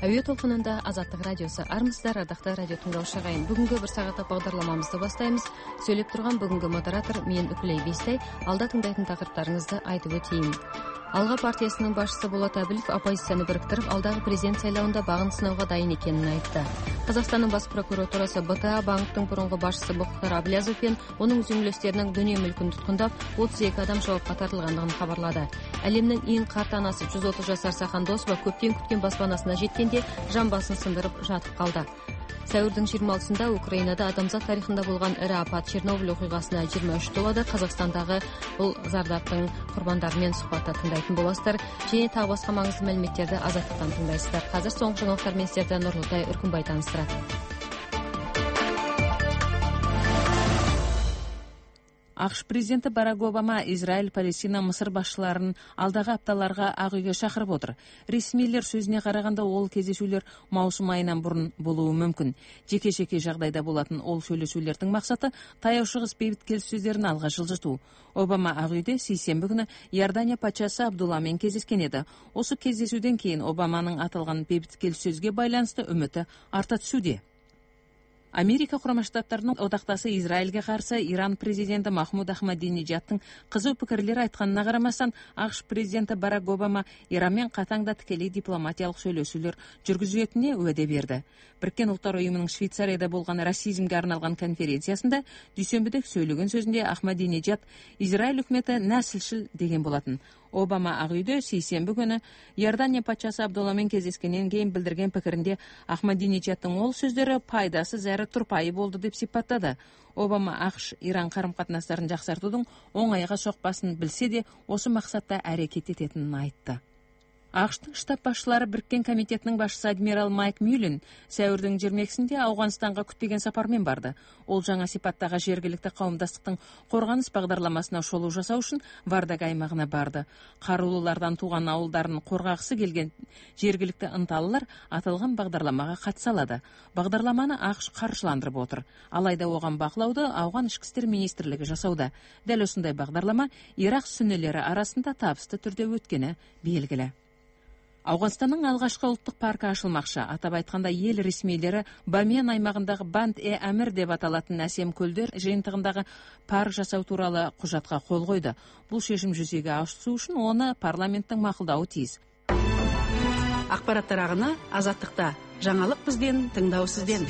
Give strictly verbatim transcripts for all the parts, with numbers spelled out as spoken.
Әуе толқынында Азаттық радиосы. Армысыздар, ардақты радио тыңдаушы ағайын. Бүгінгі бір сағаттық бағдарламамызды бастаймыз. Сөйлеп тұрған бүгінгі модератор мен Үкілей Бестай. Алда тыңдайтын тақырыптарыңызды айтып өтейін. Алға партиясының басшысы Болат Әбілов оппозицияны біріктіріп, алдағы президент сайлауында бағын сынауға дайын екенін айтты. Қазақстанның бас прокуратурасы Б Т А банктың бұрынғы басшысы Боқтар Аблязов пен оның үзеңгілестерінің дүние мүлкін тұтқындап, отыз екі адам жауапқа тартылғандығын хабарлады. Әлемнің ең қарт анасы жүз отыз жасар Сахан Досова көптен күткен баспанасына жеткенде жамбасын сындырып жатып қалды. Сәуірдің жиырма алтысында Украинада адамзат тарихында болған ірі апат Чернобыль оқиғасына жиырма үш толады. Қазақстандағы бұл зардаптың құрбандарымен сұхбатта тыңдайтын боласыздар. Және тағы басқа маңызды мәліметтерді Азаттықтан тыңдайсыздар. Қазір соңғы жаңалықтармен сіздерді Нұрлытай Үркімбай таныстырады. ақш президенті Барак Обама Израиль, Палестина, Мысыр басшыларын алдағы апталарға Ақ үйге шақырып отыр. Ресмилер сөзіне қарағанда ол кездесулер маусым айынан бұрын болуы мүмкін. Жеке-жеке жағдайда болатын ол сөйлесулердің мақсаты таяу шығыс бейбіт келіссөздерін алға жылжыту. Обама Ақ үйде сейсенбі күні Иордания патшасы Абдулламен кездескен еді. Осы кездесуден кейін Обаманың аталған бейбіт келіссөзге байланысты үміті арта түсуде. Америка Құрама Штаттарының одақтасы Израильге қарсы Иран президенті Махмуд Ахмадинеджадтың қызу пікірлер айтқанына қарамастан, ақш президенті Барак Обама Иранмен қатаңда тікелей дипломатиялық сөйлесулер жүргізетініне уәде берді. Біріккен ұлттар ұйымының Швейцарияда болған расизмге арналған конференциясында дүйсенбіде сөйлеген сөзінде Ахмадинеджад Израиль үкіметі нәсілшіл деген болатын. Обама Ақ үйде сейсенбі күні Иордания патшасы Абдулламен кездескеннен кейін білдірген пікірінде Ахмадинеджадтың ол сөздері пайдасыз әрі тұрпайы болды деп сипаттады. Обама ақш Иран қарым-қатынастарын жақсартудың оңайға соқпасын білсе де, осы мақсатта әрекет ететінін айтты. ақштың штаб басшылары Біріккен комитетінің басшысы адмирал Майк Мюллен сәуірдің жиырма екісінде Ауғанстанға күтпеген сапармен барды. Ол жаңа сипаттағы жергілікті қауымдастықтың қорғаныс бағдарламасына шолу жасау үшін Вардаг аймағына барды. Қарулылардан туған ауылдарын қорғағысы келген жергілікті ынталылар аталған бағдарламаға қатыса алады. Бағдарламаны ақш қаржыландырып отыр. Алайда оған бақылауды Ауған ішкі істер министрлігі жасауда. Дәл осындай бағдарлама Ирақ сүннелері арасында табысты түрде өткені белгілі. Ауғанстанның алғашқы ұлттық паркі ашылмақшы. Атап айтқанда, ел ресмилері Бамиян аймағындағы Банд-е-Әмір деп аталатын әсем көлдер жиынтығындағы парк жасау туралы құжатқа қол қойды. Бұл шешім жүзеге асу үшін оны парламенттің мақұлдауы тиіс. Ақпараттар ағыны Азаттықта. Жаңалық бізден, тыңдау сізден.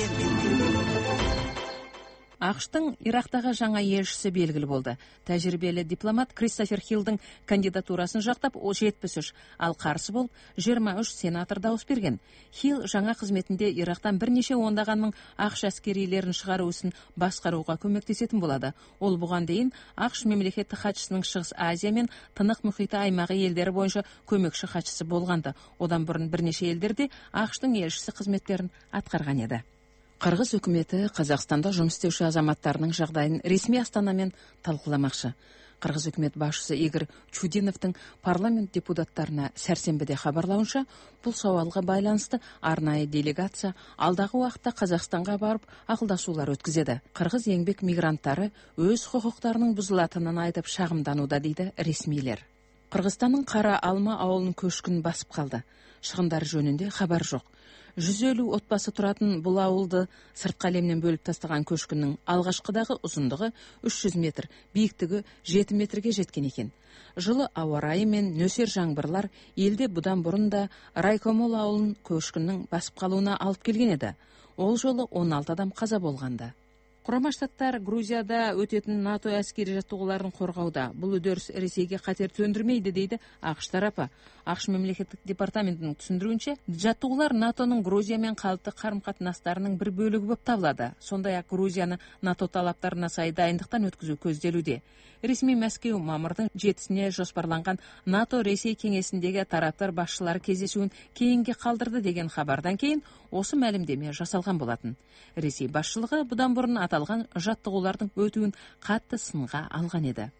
ақштың Ирақтағы жаңа елшісі белгілі болды. Тәжірибелі дипломат Кристофер Хиллдің кандидатурасын жақтап ол жетпіс үш, ал қарсы болып жиырма үш сенатор дауыс берген. Хилл жаңа қызметінде Ирақтан бірнеше ондаған мың ақш әскерилерін шығару ісін басқаруға көмектесетін болады. Ол бұған дейін ақш мемлекеттік хатшысының Шығыс Азия мен Тынық мұхиты аймағы елдері бойынша көмекші хатшысы болғанды. Одан бұрын бірнеше елдерде ақштың елшісі қызметтерін атқарған еді. Қырғыз үкіметі Қазақстанда жұмыс істеуші азаматтарының жағдайын ресми Астанамен талқыламақшы. Қырғыз үкімет басшысы Игорь Чудиновтың парламент депутаттарына сәрсенбіде хабарлауынша, бұл сауалға байланысты арнайы делегация алдағы уақытта Қазақстанға барып ақылдасулар өткізеді. Қырғыз еңбек мигранттары өз құқықтарының бұзылатынын айтып шағымдануда дейді ресмилер. Қырғызстанның Қара Алма ауылын көшкін басып қалды. Шығындар жөнінде хабар жоқ. жүз елу отбасы тұратын бұл ауылды сыртқы әлемнен бөліп тастаған көшкіннің алғашқыдағы ұзындығы үш жүз метр, биіктігі жеті метрге жеткен екен. Жылы ауа райы мен нөсер жаңбырлар елде бұдан бұрын да Райкомол ауылын көшкіннің басып қалуына алып келген еді. Ол жолы он алты адам қаза болғанда. Құрама Штаттар Грузияда өтетін НАТО әскери жаттығуларын қорғауда. Бұл үдеріс Ресейге қатер төндірмейді дейді ақш тарапы. ақш мемлекеттік департаментінің түсіндіруінше, жаттығулар НАТОның Грузиямен қалыпты қарым-қатынастарының бір бөлігі болып табылады. Сондай-ақ Грузияны НАТО талаптарына сай дайындықтан өткізу көзделуде. Ресми Мәскеу мамырдың жетісіне жоспарланған НАТО Ресей кеңесіндегі тараптар басшылары кездесуін кейінге қалдырды деген хабардан кейін осы мәлімдеме жасалған болатын. Ресей басшылығы бұдан бұрын аталған жаттығулардың өтуін қатты сынға алған еді.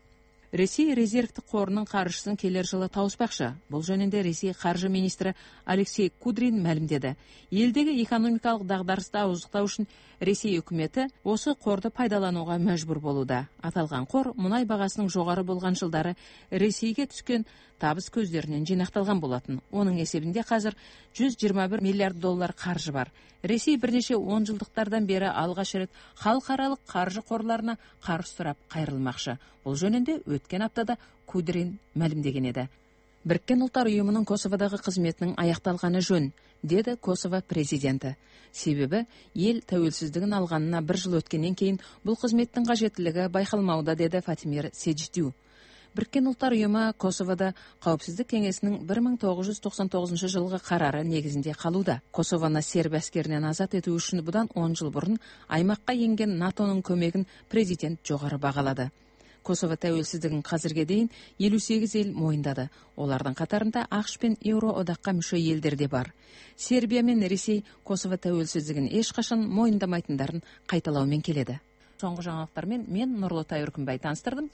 Ресей резервтік қорының қаржысын келер жылы тауыспақшы. Бұл жөнінде Ресей қаржы министрі Алексей Кудрин мәлімдеді. Елдегі экономикалық дағдарысты ауыздықтау үшін Ресей үкіметі осы қорды пайдалануға мәжбүр болуда. Аталған қор мұнай бағасының жоғары болған жылдары Ресейге түскен табыс көздерінен жинақталған болатын. Оның есебінде қазір жүз жиырма бір миллиард доллар қаржы бар. Ресей бірнеше он жылдықтардан бері алғаш рет халықаралық қаржы қорларына қарыз сұрап қайрылмақшы. Бұл жөнінде өткен аптада Кудрин мәлімдеген еді. Біріккен ұлттар ұйымының Косоводағы қызметінің аяқталғаны жөн, деді Косово президенті. Себебі ел тәуелсіздігін алғанына бір жыл өткеннен кейін бұл қызметтің қажеттілігі байқалмауда, деді Фатимир Седждю. Біріккен ұлттар ұйымы Косовода қауіпсіздік кеңесінің бір мың тоғыз жүз тоқсан тоғызыншы жылғы қарары негізінде қалуда. Косовоны серб әскерінен азат ету үшін бұдан он жыл бұрын аймаққа енген натоның көмегін президент жоғары бағалады. Косово тәуелсіздігін қазірге дейін елу сегіз ел мойындады. Олардың қатарында ақш пен Еуроодаққа мүше елдер де бар. Сербия мен Ресей Косово тәуелсіздігін ешқашан мойындамайтындарын қайталаумен келеді. Соңғы жаңалықтармен мен Нұрлытай Үркімбай таныстырдым.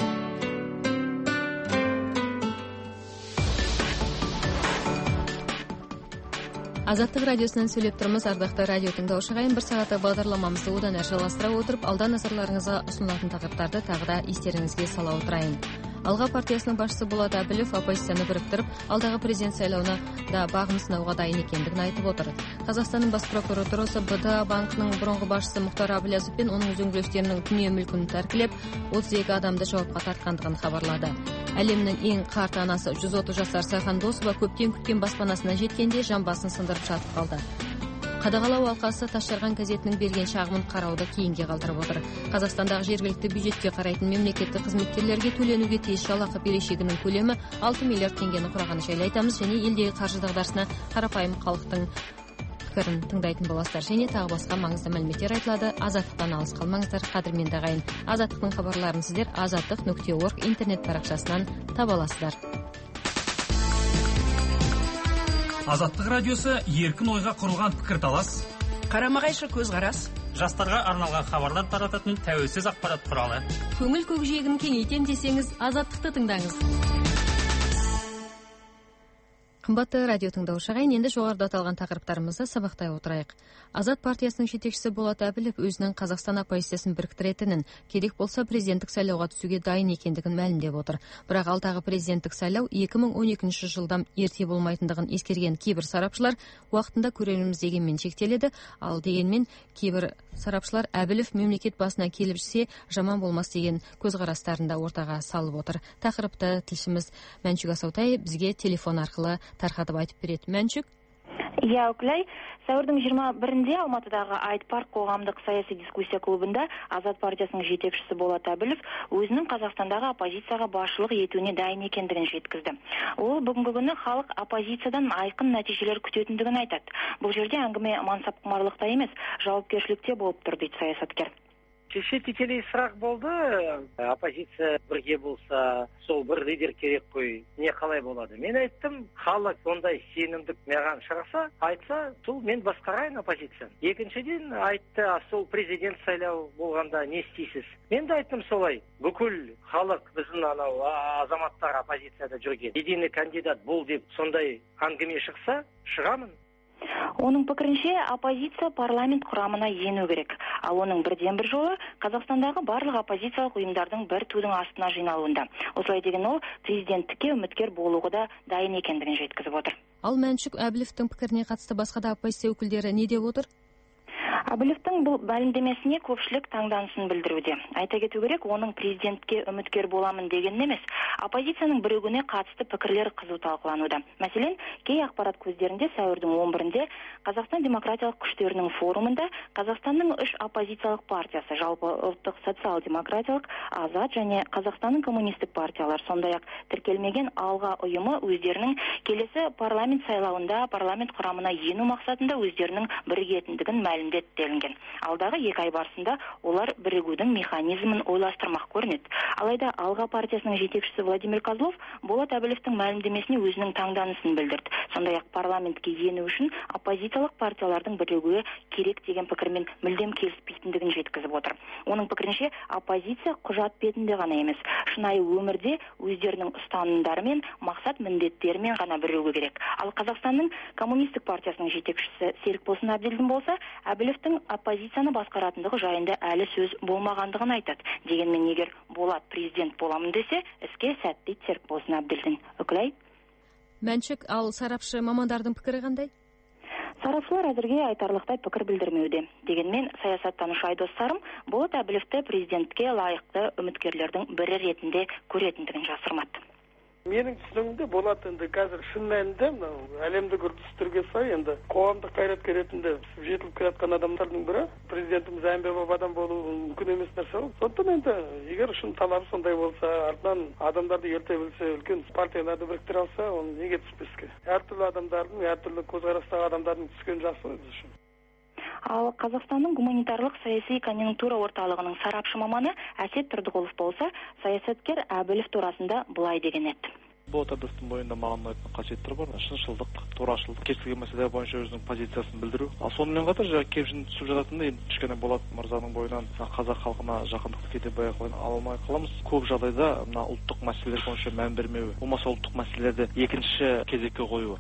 Азаттық радиосынан сөйлеп тұрмыз, ардақты радио тыңдаушы ағайын. Бір сағаттық бағдарламамызды одан әрі жалғастыра отырып, алда назарларыңызға ұсынылатын тақырыптарды тағы да естеріңізге сала отырайын. Алға партиясының басшысы Болат Әбілов оппозицияны біріктіріп, алдағы президент сайлауына да бағын сынауға дайын екендігін айтып отыр. Қазақстанның бас прокуратурасы Б Д А банкының бұрынғы басшысы Мұхтар Әбіләзов пен оның үзеңгілестерінің дүние мүлкін тәркілеп, отыз екі адамды жауапқа тартқандығын хабарлады. Әлемнің ең қарт анасы жүз отыз жасар Сайхан Досова көптен күткен баспанасына жеткенде жамбасын сындырып жатып қалды. Қадағалау алқасы Тасжарған газетінің берген шағымын қарауды кейінге қалдырып отыр. Қазақстандағы жергілікті бюджетке қарайтын мемлекеттік қызметкерлерге төленуге тиіс жалақы берешегінің көлемі алты миллиард теңгені құрағаны жайлы айтамыз, және елдегі қаржы дағдарысына қарапайым халықтың пікірін тыңдайтын боласыздар. Және тағы басқа маңызды мәліметтер айтылады. Азаттықтан алыс қалмаңыздар, қадірменді ағайын. Азаттықтың хабарларын сіздер азаттық нүкте орг интернет парақшасынан таба аласыздар. Азаттық радиосы еркін ойға құрылған пікірталас, қарама-қайшы көзқарас, жастарға арналған хабарлар тарататын тәуелсіз ақпарат құралы. Көңіл көкжиегін кеңейтем десеңіз, азаттықты тыңдаңыз. Қымбатты радио тыңдаушы ағайын, енді жоғарыда аталған тақырыптарымызды сабақтай отырайық. Азат партиясының жетекшісі Болат Әбілов өзінің Қазақстан оппозициясын біріктіретінін, керек болса президенттік сайлауға түсуге дайын екендігін мәлімдеп отыр. Бірақ алдағы президенттік сайлау екі мың он екінші жылдан ерте болмайтындығын ескерген кейбір сарапшылар уақытында көреміз дегенмен шектеледі. Ал дегенмен кейбір сарапшылар Әбілов мемлекет басына келіп жүрсе жаман болмас деген көзқарастарында ортаға салып отыр. Тақырыпты тілшіміз Мәншүк Асаутай бізге телефон арқылы тарқатып айтып береді. Мәншүк? Иә, Өкілай, сәуірдің жиырма бірінде Алматыдағы Айт парк қоғамдық саяси дискуссия клубында Азат партиясының жетекшісі Болат Әбілов өзінің Қазақстандағы оппозицияға басшылық етуіне дайын екендігін жеткізді. Ол бүгінгі күні халық оппозициядан айқын нәтижелер күтетіндігін айтады. Бұл жерде әңгіме мансапқұмарлықта емес, жауапкершілікте болып тұр, дейді саясаткер. Кеше тікелей сұрақ болды, оппозиция бірге болса, сол бір лидер керек қой, не қалай болады? Мен айттым, халық ондай сенімдік маған шығарса, айтса, сол мен басқарайын оппозицияны. Екіншіден айтты, сол президент сайлау болғанда не істейсіз? Мен де айттым солай, бүкіл халық біздің анау азаматтар оппозицияда жүрген единый кандидат бол деп сондай әңгіме шықса, шығамын. Оның пікірінше оппозиция парламент құрамына ену керек. Ал оның бірден бір жолы Қазақстандағы барлық оппозициялық ұйымдардың бір тудың астына жиналуында. Осылай деген ол президенттікке үміткер болуға да дайын екендігін жеткізіп отыр. Ал Мәншүк, Әбіловтың пікіріне қатысты басқа да оппозиция өкілдері не деп отыр? Әбіловтің бұл мәлімдемесіне көпшілік таңданысын білдіруде. Айта кету керек, оның президентке үміткер боламын деген емес, оппозицияның бірігуіне қатысты пікірлер қызу талқылануда. Мәселен, кей ақпарат көздерінде сәуірдің он бірінде Қазақстан демократиялық күштерінің форумында Қазақстанның үш оппозициялық партиясы, жалпы ұлттық социал-демократиялық, Азат және Қазақстанның коммунистік партиялар, сондай-ақ тіркелмеген алға ұйымы өздерінің келесі парламент сайлауында парламент құрамына ену мақсатында өздерінің бірігетіндігін мәлімдеді делінген. Алдағы екі ай барысында олар бірігудің механизмін ойластырмақ көрінеді. Алайда Алға партиясының жетекшісі Владимир Козлов Болат Әбілевтің мәлімдемесіне өзінің таңданысын білдірді. Сондай-ақ парламентке ену үшін оппозициялық партиялардың бірігуі керек деген пікірмен мүлдем келіспейтіндігін жеткізіп отыр. Оның пікірінше, оппозиция құжат бетінде ғана емес, шынайы өмірде өздерінің ұстанымдары мен мақсат міндеттерімен ғана бірігу керек. Ал Қазақстанның коммунистік партиясының жетекшісі Серікболсын Әбділдің болса, Әбілевтің оппозицияны басқаратындығы жайында әлі сөз болмағандығын айтады. Дегенмен егер Болат президент боламын десе, іске сәт дейді Серікболсын Әбділдің. Үкілай? Мәншік, ал сарапшы мамандардың пікірі қандай? Сарапшылар әзірге айтарлықтай пікір білдірмеуде. Дегенмен саясаттанушы Айдос Сарым Болат Әбілевті президентке лайықты үміткерлердің бірі ретінде көретіндігін жасырмады. Менің түсінігімде Болат енді қазір шын мәнінде мынау әлемдік үрдістерге сай енді қоғамдық қайраткер ретінде жетіліп келе жатқан адамдардың бірі. Президентіміз әмбебап адам болуы мүмкін емес нәрсе ғой. Сондықтан енді егер шын талабы сондай болса, артынан адамдарды ерте білсе, үлкен партияларды біріктіре алса, оны неге түспеске? Әртүрлі адамдардың, әртүрлі көзқарастағы адамдардың түскен жақсы ғой біз үшін. Ал Қазақстанның гуманитарлық саяси конъюнктура орталығының сарапшы маманы Әсет Тұрдығұлов болса, саясаткер Әбілев турасында былай деген еді. Болат Әбілевтің бойында маған ұнайтын қасиеттер бар. Шыншылдық, турашылдық, кез келген мәселе бойынша өзінің позициясын білдіру. Ал сонымен қатар жаңа кемшін түсіп жататында енді кішкене Болат мырзаның бойынан қазақ халқына жақындықты кете байқай алмай қаламыз. Көп жағдайда мына ұлттық мәселелер бойынша мән бермеуі, болмаса ұлттық мәселелерді екінші кезекке қоюы.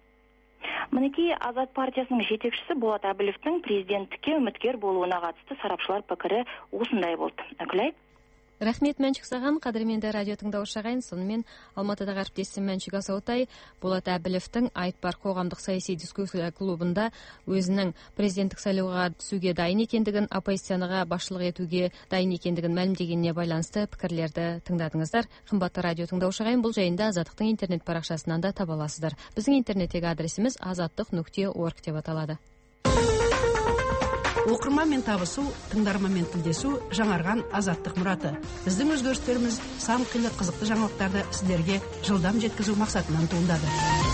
Мінекей Азат партиясының жетекшісі Болат Әбілевтің президенттікке үміткер болуына қатысты сарапшылар пікірі осындай болды. Үкілай? Рахмет Мәншік саған, қадірменді радио тыңдаушы ағайын. Сонымен Алматыдағы әріптесім Мәншік Асаутай Болат Әбілевтің Айтбар қоғамдық саяси дискуссия клубында өзінің президенттік сайлауға түсуге дайын екендігін, оппозицияға басшылық етуге дайын екендігін мәлімдегеніне байланысты пікірлерді тыңдадыңыздар. Қымбатты радио тыңдаушы ағайын, бұл жайында Азаттықтың интернет парақшасынан да таба аласыздар. Біздің интернеттегі адресіміз азаттық нүкте орг деп аталады. Оқырманмен табысу, тыңдарманмен тілдесу жаңарған азаттық мұраты. Біздің өзгерістеріміз сан қилы қызықты жаңалықтарды сіздерге жылдам жеткізу мақсатынан туындады.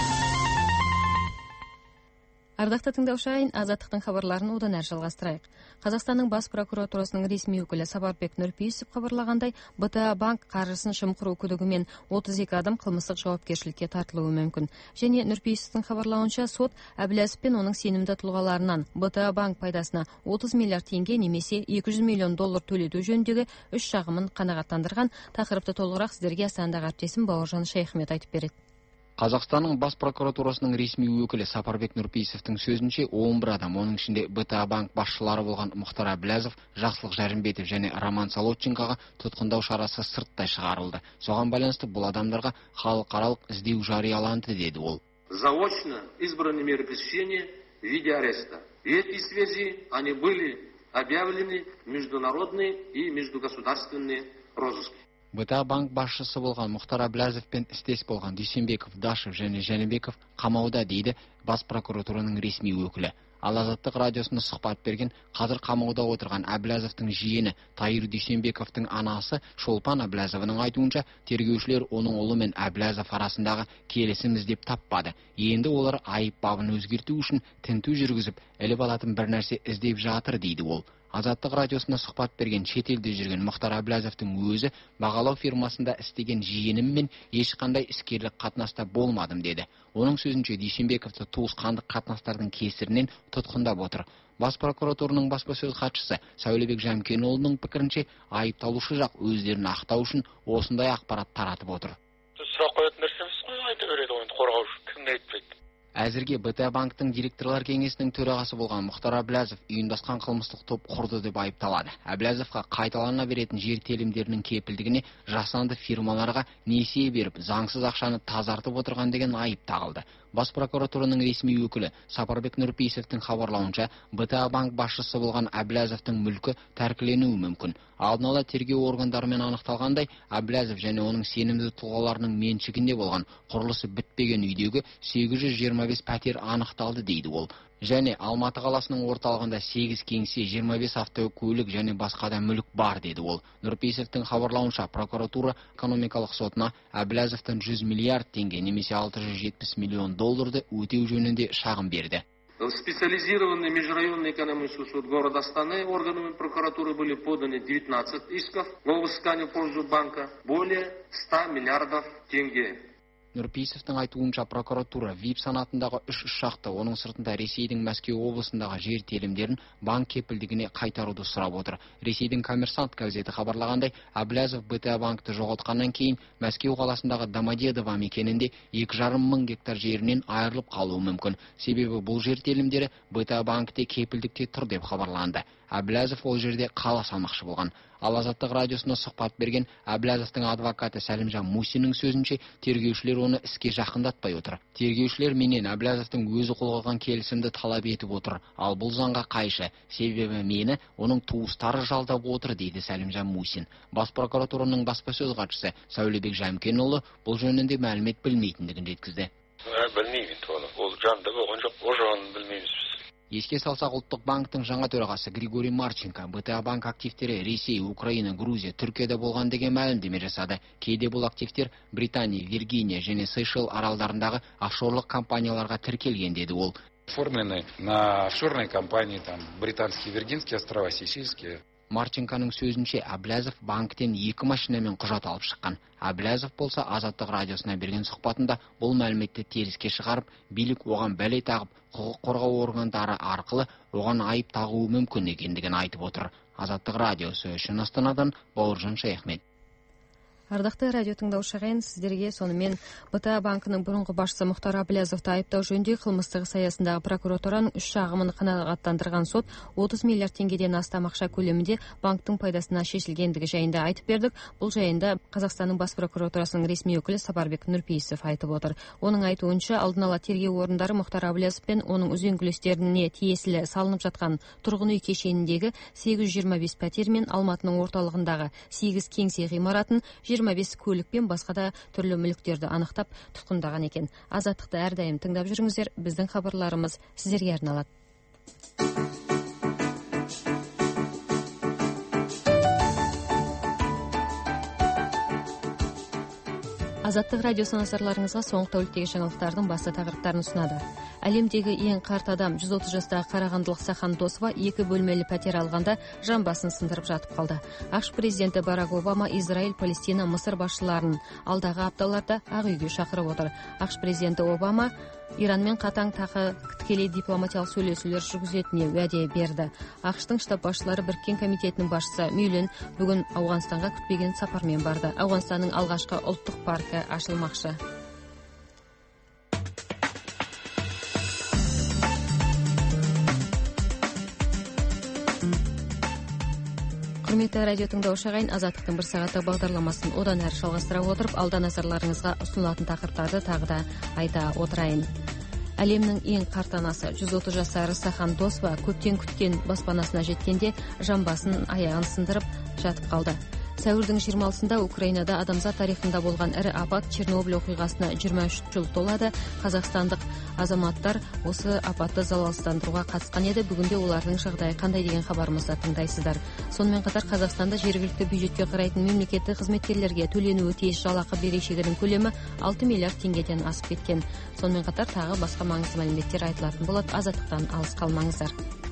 Ардақты тыңдаушы ағайын, Азаттықтың хабарларын одан әрі жалғастырайық. Қазақстанның бас прокуратурасының ресми өкілі Сапарбек Нұрпейісов хабарлағандай, бэ тэ а банк қаржысын жымқыру күдігімен отыз екі адам қылмыстық жауапкершілікке тартылуы мүмкін. Және Нұрпейісовтың хабарлауынша сот Әбіләзов пен оның сенімді тұлғаларынан бэ тэ а банк пайдасына отыз миллиард теңге немесе екі жүз миллион доллар төлету жөніндегі үш шағымын қанағаттандырған. Тақырыпты толығырақ сіздерге Астанадағы әріптесім Бауыржан Шайхмет айтып береді. Қазақстанның бас прокуратурасының ресми өкілі Сапарбек Нұрпейісовтың сөзінше он бір адам, оның ішінде бэ тэ а банк басшылары болған Мұхтар Әбіләзов, Жақсылық Жәрімбетов және Роман Солодченкоға тұтқындау шарасы сырттай шығарылды. Соған байланысты бұл адамдарға халықаралық іздеу жарияланды, деді ол. Заочно избраны меры пресечения в виде ареста. В этой связи они были объявлены международные и междугосударственные розыски. бэ тэ а банк басшысы болған Мұхтар Әбіләзовпен істес болған Дүйсенбеков, Дашев және Жәнібеков қамауда, дейді бас прокуратураның ресми өкілі. Ал Азаттық радиосына сұхбат берген қазір қамауда отырған Әбіләзовтың жиені Тайыр Дүйсенбековтың анасы Шолпан Әбіләзованың айтуынша, тергеушілер оның ұлы мен Әбіләзов арасындағы келісім іздеп таппады. Енді олар айып бабын өзгерту үшін тінту жүргізіп, іліп алатын бір нәрсе іздеп жатыр, дейді ол. Азаттық радиосына сұхбат берген шетелде жүрген Мұхтар Әбіләзовтың өзі бағалау фирмасында істеген жиеніммен ешқандай іскерлік қатынаста болмадым, деді. Оның сөзінше Дүйсенбековты туысқандық қатынастардың кесірінен тұтқындап отыр. Бас прокуратураның баспасөз хатшысы Сәулебек Жәмкенұлының пікірінше, айыпталушы жақ өздерін ақтау үшін осындай ақпарат таратып отыр. Сұрақ қоятын нәрсеміз ғой, айта береді ғой, қорғаушы кім айтпайды. Әзірге бэ тэ а банктың директорлар кеңесінің төрағасы болған Мұхтар Әбіләзов ұйымдасқан қылмыстық топ құрды деп айыпталады. Әбіләзовқа қайталана беретін жер телімдерінің кепілдігіне жасанды фирмаларға несие беріп, заңсыз ақшаны тазартып отырған деген айып тағылды. Бас прокуратураның ресми өкілі Сапарбек Нұрпейісовтың хабарлауынша, бэ тэ а банк басшысы болған Әбіләзовтың мүлкі тәркіленуі мүмкін. Алдын ала тергеу органдарымен анықталғандай, Әбіләзов және оның сенімді тұлғаларының меншігінде болған құрылысы бітпеген үйдегі сегіз жүз жиырма бес пәтер анықталды, дейді ол. Және Алматы қаласының орталығында сегіз кеңсе, жиырма бес автокөлік және басқа да мүлік бар, деді ол. Нұрпейісовтың хабарлауынша, прокуратура экономикалық сотына Әбіләзовтан жүз миллиард теңге немесе алты жүз жетпіс миллион долларды өтеу жөнінде шағым берді. В специализированный межрайонный экономический суд города Астаны органами прокуратуры были поданы девятнадцать исков о взыскании в пользу банка более ста миллиардов тенге. Нұрпейісовтың айтуынша прокуратура вип санатындағы үш ұшақты, оның сыртында Ресейдің Мәскеу облысындағы жер телімдерін банк кепілдігіне қайтаруды сұрап отыр. Ресейдің Коммерсант газеті хабарлағандай, Әблязов БТА банкты жоғалтқаннан кейін Мәскеу қаласындағы Домодедово мекенінде екі жарым мың гектар жерінен айырылып қалуы мүмкін. Себебі бұл жер телімдері БТА банкте кепілдікте тұр деп хабарланды. Әблязов ол жерде қала салмақшы болған. Ал Азаттық радиосына сұхбат берген Әблязовтың адвокаты Сәлімжан Мусиннің сөзінше, тергеушілер оны іске жақындатпай отыр. Тергеушілер менен Әблязовтың өзі қол қойған келісімді талап етіп отыр. Ал бұл заңға қайшы, себебі мені оның туыстары жалдап отыр, дейді Сәлімжан Мусин. Бас прокуратураның баспасөз хатшысы Сәулебек Жәмкенұлы бұл жөнінде мәлімет білмейтіндігін жеткізді. Білмеймін, ол жанды болған жоқ, ол жағын білмейміз. Еске салсақ, ұлттық банктың жаңа төрағасы Григорий Марченко БТА банк активтері Ресей, Украина, Грузия, Түркияда болған деген мәлімдеме жасады. Кейде бұл активтер Британия, Виргиния және Сейшел аралдарындағы офшорлық компанияларға тіркелген, деді ол. Оформлены на офшорные компании, там британские, Виргинские острова, Сейшельские. Марченконың сөзінше, Әблязов банктен екі машинамен құжат алып шыққан. Әблязов болса Азаттық радиосына берген сұхбатында бұл мәліметті теріске шығарып, билік оған бәле тағып, құқық қорғау органдары арқылы оған айып тағуы мүмкін екендігін айтып отыр. Азаттық радиосы үшін Астанадан Бауыржан Шаяхмет. Ардақты радио тыңдаушы ағайын, сіздерге сонымен БТА банкының бұрынғы басшысы Мұхтар Әблязовты айыптау жөнінде қылмыстық саясындағы прокуратураның үш шағымын қанағаттандырған сот отыз миллиард теңгеден астам ақша көлемінде банктың пайдасына шешілгендігі жайында айтып бердік. Бұл жайында Қазақстанның бас прокуратурасының ресми өкілі Сапарбек Нұрпейісов айтып отыр. Оның айтуынша, алдын ала тергеу орындары Мұхтар Әблязов пен оның үзеңгілестеріне тиесілі салынып жатқан тұрғын үй кешеніндегі сегіз жүз жиырма бес пәтер мен Алматының орталығындағы сегіз кеңсе ғимаратын, жиырма бес көлік пен басқа да түрлі мүліктерді анықтап тұтқындаған екен. Азаттықты әрдайым тыңдап жүріңіздер, біздің хабарларымыз сіздерге арналады. Азаттық радиосы назарларыңызға соңғы тәуліктегі жаңалықтардың басты тақырыптарын ұсынады. Әлемдегі ең қарт адам жүз отыз жастағы қарағандылық Сахан Досова екі бөлмелі пәтер алғанда жан басын сындырып жатып қалды. ақш президенті Барак Обама Израиль, Палестина, Мысыр басшыларын алдағы апталарда Ақ үйге шақырып отыр. ақш президенті Обама Иранмен қатаң тағы тікелей дипломатиялық сөйлесулер жүргізетініне уәде берді. ақштың штаб басшылары Біріккен комитетінің басшысы Мюллен бүгін Ауғанстанға күтпеген сапармен барды. Ауғанстанның алғашқы ұлттық паркі ашылмақшы. Құрметті радио тыңдаушы ағайын, Азаттықтың бір сағаттық бағдарламасын одан әрі жалғастыра отырып, алда назарларыңызға ұсынылатын тақырыптарды тағы да айта отырайын. Әлемнің ең қарт анасы жүз отыз жасар Сахан Досова көптен күткен баспанасына жеткенде жан басын аяғын сындырып жатып қалды. Сәуірдің жиырма алтысында Украинада адамзат тарихында болған ірі апат Чернобыль оқиғасына жиырма үш жыл толады. Қазақстандық азаматтар осы апатты залалсыздандыруға қатысқан еді. Бүгінде олардың жағдайы қандай деген хабарымызды тыңдайсыздар. Сонымен қатар Қазақстанда жергілікті бюджетке қарайтын мемлекеттік қызметкерлерге төленуі тиіс жалақы берешегінің көлемі алты миллиард теңгеден асып кеткен. Сонымен қатар тағы басқа маңызды мәліметтер айтылатын болады. Азаттықтан алыс қалмаңыздар.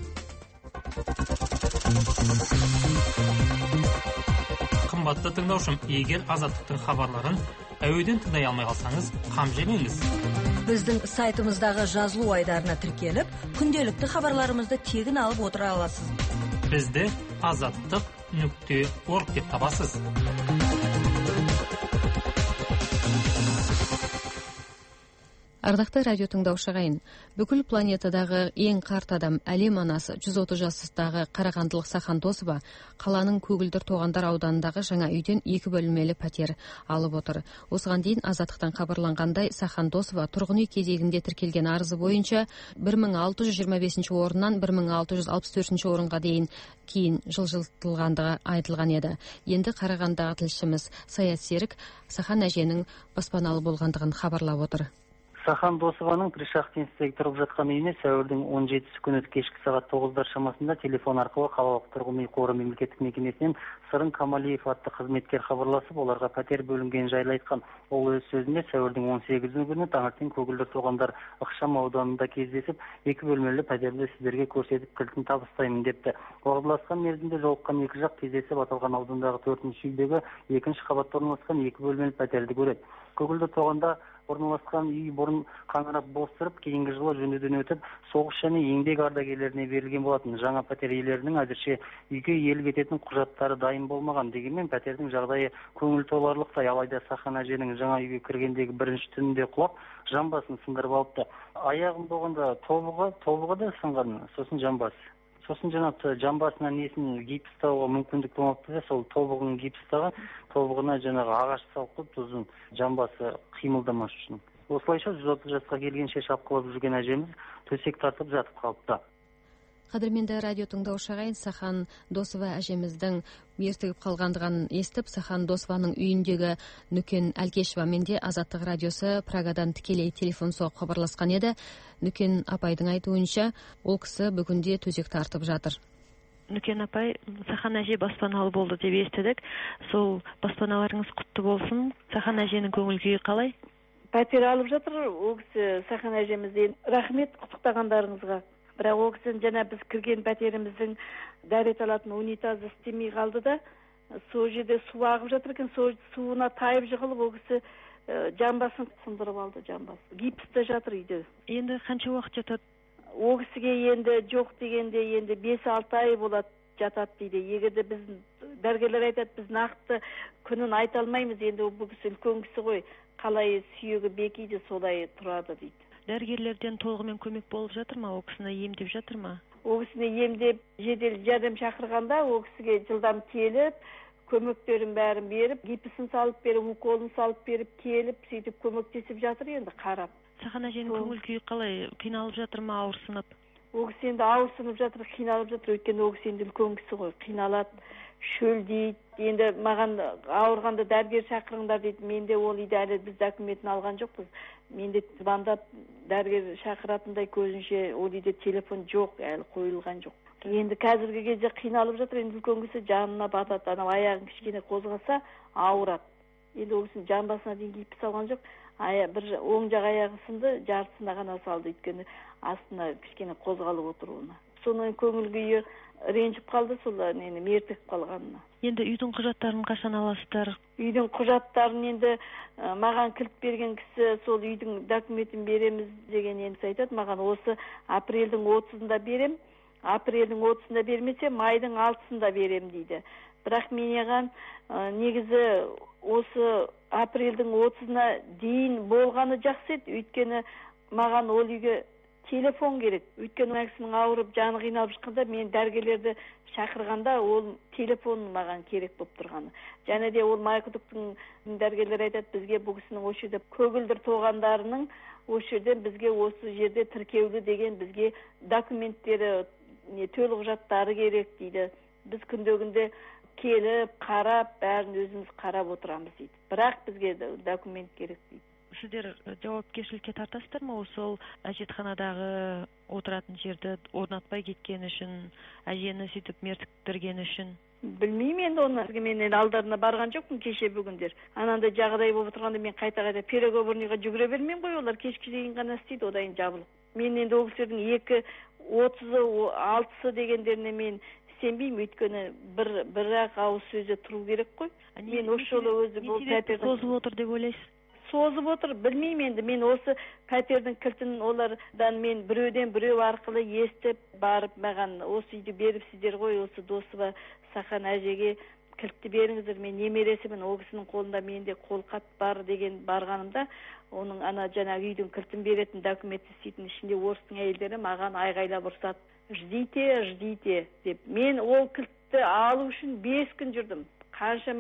Қымбатты тыңдаушым, егер Азаттықтың хабарларын әуеден тыңдай алмай қалсаңыз, қам жемеңіз. Біздің сайтымыздағы жазылу айдарына тіркеліп, күнделікті хабарларымызды тегін алып отыра аласыз. Бізді азаттық нүкте орг деп табасыз. Ардақты радио тыңдаушы ағайын, бүкіл планетадағы ең қарт адам, әлем анасы жүз отыз жастағы қарағандылық Сахан Досова қаланың Көгілдір Тоғандар ауданындағы жаңа үйден екі бөлмелі пәтер алып отыр. Осыған дейін Азаттықтан хабарланғандай, Сахан Досова тұрғын үй кезегінде тіркелген арызы бойынша бір мың алты жүз жиырма бесінші орыннан бір мың алты жүз алпыс төртінші орынға дейін кейін жылжытылғандығы айтылған еді. Енді Қарағандыдағы тілшіміз Саят Серік Сахан әженің баспаналы болғандығын хабарлап отыр. Сахан Досованың Пришахтинскідегі тұрып жатқан үйіне сәуірдің он жетісі күні кешкі сағат тоғыздар шамасында телефон арқылы қалалық тұрғын үй қоры мемлекеттік мекемесінен Сырын Камалиев атты қызметкер хабарласып, оларға пәтер бөлінген жайлы айтқан. Ол өз сөзінде сәуірдің он сегізі күні таңертең көгілдір тоғандар ықшам ауданында кездесіп, екі бөлмелі пәтерді сіздерге көрсетіп кілтін табыстаймын депті. Уағдаласқан мерзімде жолыққан екі жақ кездесіп, аталған аудандағы төртінші үйдегі екінші қабатта орналасқан екі бөлмелі пәтерді көреді. Көгілдір тоғанда орналасқан үй бұрын қаңырап бос тұрып, кейінгі жылы жөндеуден өтіп, соғыс және еңбек ардагерлеріне берілген болатын. Жаңа пәтер иелерінің әзірше үйге иелік ететін құжаттары дайын болмаған. Дегенмен пәтердің жағдайы көңіл толарлықтай. Алайда Сахан әженің жаңа үйге кіргендегі бірінші түнінде құлап, жамбасын сындырып алыпты. Аяғын болғанда тобығы, тобығы да сынған, сосын жамбасы. Сосын жаңағы жамбасына несін гипс тағуға мүмкіндік болмапты да, сол тобығын гипс тағып, тобығына жаңағы ағаш салып қойып, ұзын жамбасы қимылдамас үшін. Осылайша жүз отыз жасқа келгенше шапқылап жүрген әжеміз төсек тартып жатып қалыпты. Қадірменді радио тыңдаушы ағайын, Сахан Досова әжеміздің ертігіп қалғандығын естіп, Сахан Досованың үйіндегі Нүкен Әлкешева менде Азаттық радиосы Прагадан тікелей телефон соғып хабарласқан еді. Нүкен апайдың айтуынша, ол кісі бүгінде төсек тартып жатыр. Нүкен апай, Сахан әже баспаналы болды деп естідік. Сол баспаналарыңыз құтты болсын. Сахан әженің көңіл күйі қалай? Пәтер алып жатыр. Ол кісі Сахан әжемізден рахмет құттықтағандарыңызға. Бірақ ол кісінің жаңа біз кірген пәтеріміздің дәрет алатын унитазы істемей қалды да, сол жерде су ағып жатыр екен, сол суына тайып жығылып, ол кісі жамбасын сындырып алды, жамбасы. Гипсте жатыр үйде. Енді қанша уақыт жатады? Ол кісіге енді жоқ дегенде енді бес алты ай болады жатады дейді. Егерде біз дәрігерлер айтады, біз нақты күнін айта алмаймыз, енді бұл кісі үлкен кісі ғой, қалай сүйегі бекиді, солай тұрады дейді. Дәрігерлерден толығымен көмек болып жатыр ма? Ол кісіні емдеп жатыр ма? Ол кісіні емдеп, жедел жәрдем шақырғанда, ол кісіге жылдам келіп, көмектерін бәрін беріп, гипсін салып беріп, уколын салып беріп, келіп, сөйтіп көмектесіп жатыр енді қарап. Сахан әженің көңіл күйі қалай? Қиналып жатыр ма, ауырсынып? Ол кісі енді ауырсынып жатыр, қиналып жатыр, өйткені ол кісі енді үлкен кісі ғой, қиналады, шөлдейді. Енді маған ауырғанда дәрігер шақырыңдар дейді. Менде ол үйде әлі біз документін алған жоқпыз. Менде звондап дәрігер шақыратындай көзінше ол үйде телефон жоқ, әлі қойылған жоқ. Енді қазіргі кезде қиналып жатыр, енді үлкен кісі жанына батады, анау аяғын кішкене қозғаса ауырады. Енді ол кісінің жамбасына дейін гипс салған жоқ, бір оң жақ аяғы сынды, жартысына ғана салды, өйткені астына кішкене қозғалып отыруына. Соның көңіл күйі ренжіп қалды, сол нені мертігіп қалғанына. Енді үйдің құжаттарын қашан аласыздар? Үйдің құжаттарын енді маған кілт берген кісі сол үйдің документін береміз деген енді айтады. Маған осы апрельдің отызында берем, апрельдің отызында бермесе, майдың алтысында берем дейді. Бірақ мен еған негізі осы апрельдің отызына дейін болғаны жақсы еді, өйткені маған ол үйге телефон керек. Өйткені ол кісінің ауырып, жаны қиналып шыққанда, мен дәрігерлерді шақырғанда, ол телефон маған керек болып тұрғаны. Және де ол Майқұдықтың дәрігерлер айтады, бізге бұл кісінің осы жерде көгілдір тоғандарының осы жерден бізге осы жерде тіркеулі деген бізге документтері, төлқұжаттары құжаттары керек дейді. Біз күнде-күнде келіп, қарап, бәрін өзіміз қарап отырамыз дейді. Бірақ бізге документ керек дейді. Сіздер жауапкершілікке тартасыздар ма, сол әжетханадағы отыратын жерді орнатпай кеткен үшін, әжені сөйтіп мертіктірген үшін? Білмеймін енді оны. Мен алдарына барған жоқпын кеше бүгіндер. Анандай жағдай болып отырғанда мен қайта-қайта переговорныйға жүгіре бермеймін ғой, олар кешке дейін ғана істейді, одан жабылып. Мен енді ол кісілердің екі отызы, алтысы дегендеріне мен сенбеймін, өйткені бір бір-ақ ауыз сөзде тұру керек қой. Мен осы жолы өзі бұл пәтерді созылып отыр деп ойлайсыз? Созып отыр, білмеймін енді. Мен осы пәтердің кілтін олардан мен біреуден біреу арқылы естіп барып, маған осы үйді беріпсіздер ғой, осы Досова Сахан әжеге кілтті беріңіздер, мен немересімін, ол кісінің қолында менде қолхат бар деген барғанымда, оның ана жаңа үйдің кілтін беретін документ істейтін ішінде орыстың әйелдері маған айғайлап ұрсады. Ждите, ждите деп. Мен ол кілтті алу үшін бес күн жүрдім. Қаншама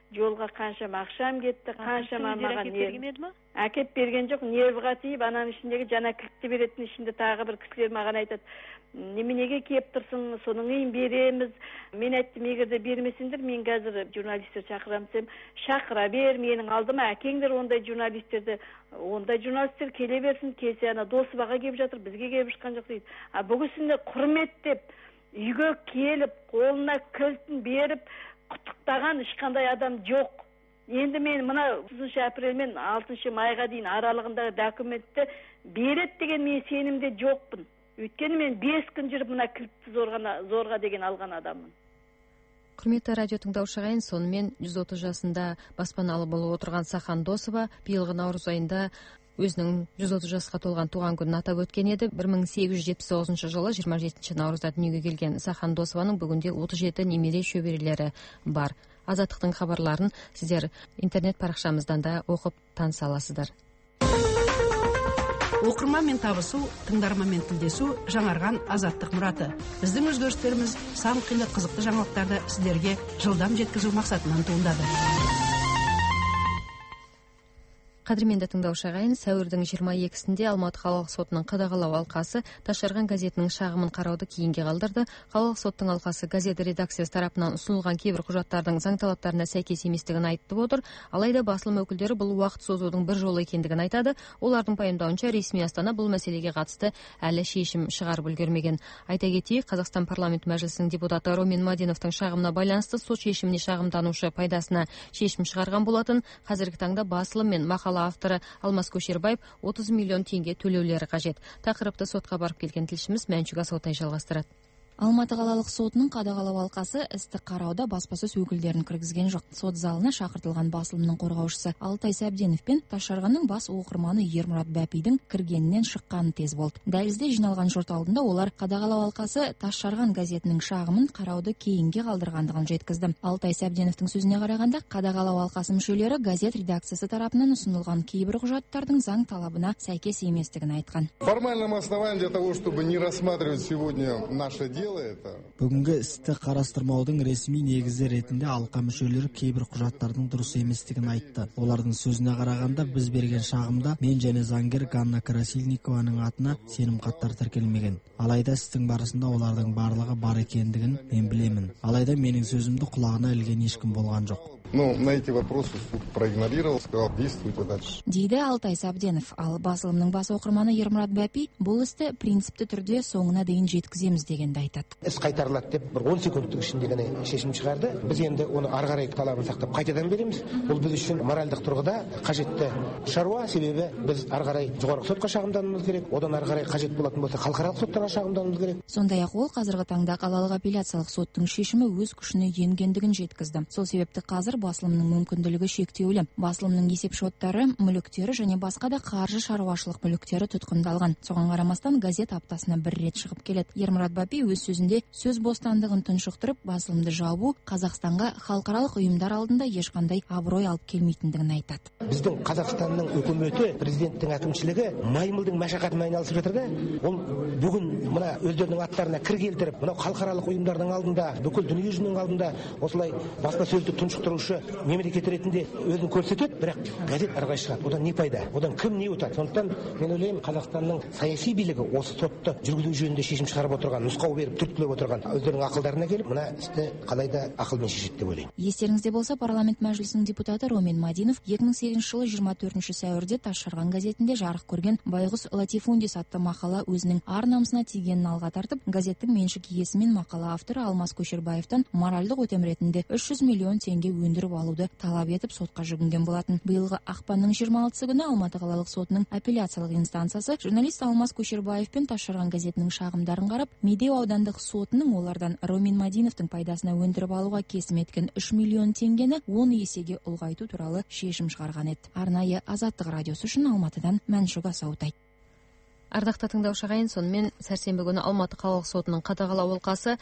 жолға қаншама ақшам кетті, қаншама маған берген ме? Әкеп берген жоқ, нервға тиіп, ананың ішіндегі жана кілтті беретін ішінде тағы бір кісілер маған айтады, неменеге кеп тұрсың, соның үйін береміз. Мен айттым, егерде бермесеңдер, мен қазір журналистер шақырам десем, шақыра бер, менің алдыма әкеңдер ондай журналистерді, ондай журналистер келе берсін, келсе ана Досыбаға келіп жатыр, бізге келіп жатқан жоқ дейді. А бүгісінде құрметтеп, үйге келіп, қолына кілтін беріп, құттықтаған ешқандай адам жоқ. Енді мен мына отызыншы апрель мен алтыншы майға дейін аралығындағы документті берет деген мен сенімде жоқпын. Өйткені мен бес күн жүріп мына кілтті зорға, зорға деген алған адаммын. Құрметті радио тыңдаушы ағайын, сонымен жүз отыз жасында баспаналы болып отырған Сахан Досова биылғы наурыз айында өзінің жүз отыз жасқа толған туған күнін атап өткен еді. бір мың сегіз жүз жетпіс тоғызыншы жылы жиырма жетінші наурызда дүниеге келген Сахан Досованың бүгінде отыз жеті немере шөберелері бар. Азаттықтың хабарларын сіздер интернет парақшамыздан да оқып таныса аласыздар. Оқырманмен табысу, тыңдарманмен тілдесу жаңарған азаттық мұраты. Біздің өзгерістеріміз сан қилы қызықты жаңалықтарды сіздерге жылдам жеткізу мақсатынан туындады. Қадірменді тыңдаушы ағайын, сәуірдің жиырма екісінде Алматы қалалық сотының қадағалау алқасы Ташжарған газетінің шағымын қарауды кейінге қалдырды. Қалалық соттың алқасы газет редакциясы тарапынан ұсынылған кейбір құжаттардың заң талаптарына сәйкес еместігін айтып отыр. Алайда басылым өкілдері бұл уақыт созудың бір жолы екендігін айтады. Олардың пайымдауынша ресми Астана бұл мәселеге қатысты әлі шешім шығарып үлгермеген. Айта кетейік, Қазақстан парламент мәжілісінің депутаты Ромин Мадиновтың шағымына байланысты сот шешіміне шағымданушы пайдасына шешім шығарған болатын. Қазіргі таңда басылым мен мақала авторы Алмас Көшербаев отыз миллион теңге төлеулері қажет. Тақырыпты сотқа барып келген тілшіміз Мәншүк Асаутай жалғастырады. Алматы қалалық сотының қадағалау алқасы істі қарауда баспасөз өкілдерін кіргізген жоқ. Сот залына шақыртылған басылымның қорғаушысы Алтай Сәбденов пен Ташжарғанның бас оқырманы Ермұрат Бәпидің кіргенінен шыққаны тез болды. Дәлізде жиналған жұрт алдында олар қадағалау алқасы Ташжарған газетінің шағымын қарауды кейінге қалдырғандығын жеткізді. Алтай Сәбденовтың сөзіне қарағанда, қадағалау алқасы мүшелері газет редакциясы тарапынан ұсынылған кейбір құжаттардың заң талабына сәйкес еместігін айтқан. Формальным основанием для того, чтобы не рассматривать сегодня наше дело, бүгінгі істі қарастырмаудың ресми негізі ретінде алқа мүшелері кейбір құжаттардың дұрыс еместігін айтты. Олардың сөзіне қарағанда, біз берген шағымда мен және заңгер Ганна Красильникованың атына сенім хаттар тіркелмеген. Алайда істің барысында олардың барлығы бар екендігін мен білемін. Алайда менің сөзімді құлағына ілген ешкім болған жоқ. Ну, на эти вопросы суд проигнорировал, сказал, действуйте дальше. Дейді Алтай Сәбденов. Ал басылымның бас оқырманы Ермұрат Бәпи бұл істі принципті түрде соңына дейін жеткіземіз дегенді айтады. Іс қайтарылады деп бір он секундтың ішінде ғана шешім шығарды. Біз енді оны ары қарай талабын сақтап қайтадан береміз. Бұл біз үшін моральдық тұрғыда қажетті шаруа, себебі біз ары қарай жоғарғы сотқа шағымдануымыз керек. Одан ары қарай қажет болатын болса халықаралық соттарға шағымдануымыз керек. Сондай-ақ ол қазіргі таңда қалалық апелляциялық соттың шешімі өз күшіне енгендігін жеткізді. Сол себепті қазір басылымның мүмкінділігі шектеулі. Басылымның есепшоттары, мүліктері және басқа да қаржы шаруашылық мүліктері тұтқындалған. Соған қарамастан газет аптасына бір рет шығып келеді. Ермұрат Бәпи өз сөзінде сөз бостандығын тұншықтырып, басылымды жабу Қазақстанға халықаралық ұйымдар алдында ешқандай абырой алып келмейтіндігін айтады. Біздің Қазақстанның үкіметі, президенттің әкімшілігі маймылдың мәшақатымен айналысып жатыр да. Ол бүгін мына өздерінің аттарына кір келтіріп, мынау халықаралық ұйымдардың алдында, бүкіл дүние жүзінің алдында осылай баспасөзді тұншықтырушы мемлекет ретінде өзін көрсетеді, бірақ газет ары шығады. Одан не пайда? Одан кім не ұтады? Сондықтан мен ойлаймын, Қазақстанның саяси билігі осы сотты жүргізу жөнінде шешім шығарып отырған, нұсқау беріп түрткілеп отырған өздерінің ақылдарына келіп, мына істі қалайда ақылмен шешеді деп ойлаймын. Естеріңізде болса, парламент мәжілісінің депутаты Ромин Мадинов екі мың сегізінші жылы жиырма төртінші сәуірде Ташжарған газетінде жарық көрген Байғұс Латифундис атты мақала өзінің ар намысына тигенін алға тартып, газеттің меншік иесі мен мақала авторы Алмас Көшербаевтан моральдық өтем ретінде үш жүз миллион теңге өндіріп алуды талап етіп сотқа жүгінген болатын. Биылғы ақпанның жиырма алтысы күні Алматы қалалық сотының апелляциялық инстанциясы журналист Алмас Көшербаев пен Ташжарған газетінің шағымдарын қарап, Медеу аудандық сотының олардан Ромин Мадиновтың пайдасына өндіріп алуға кесім еткен үш миллион теңгені он есеге ұлғайту туралы шешім шығарған еді. Арнайы Азаттық радиосы үшін Алматыдан Мәншүк Асаутай. Ардақты тыңдаушы ағайын, сонымен сәрсенбі күні Алматы қалалық сотының қадағалау алқасы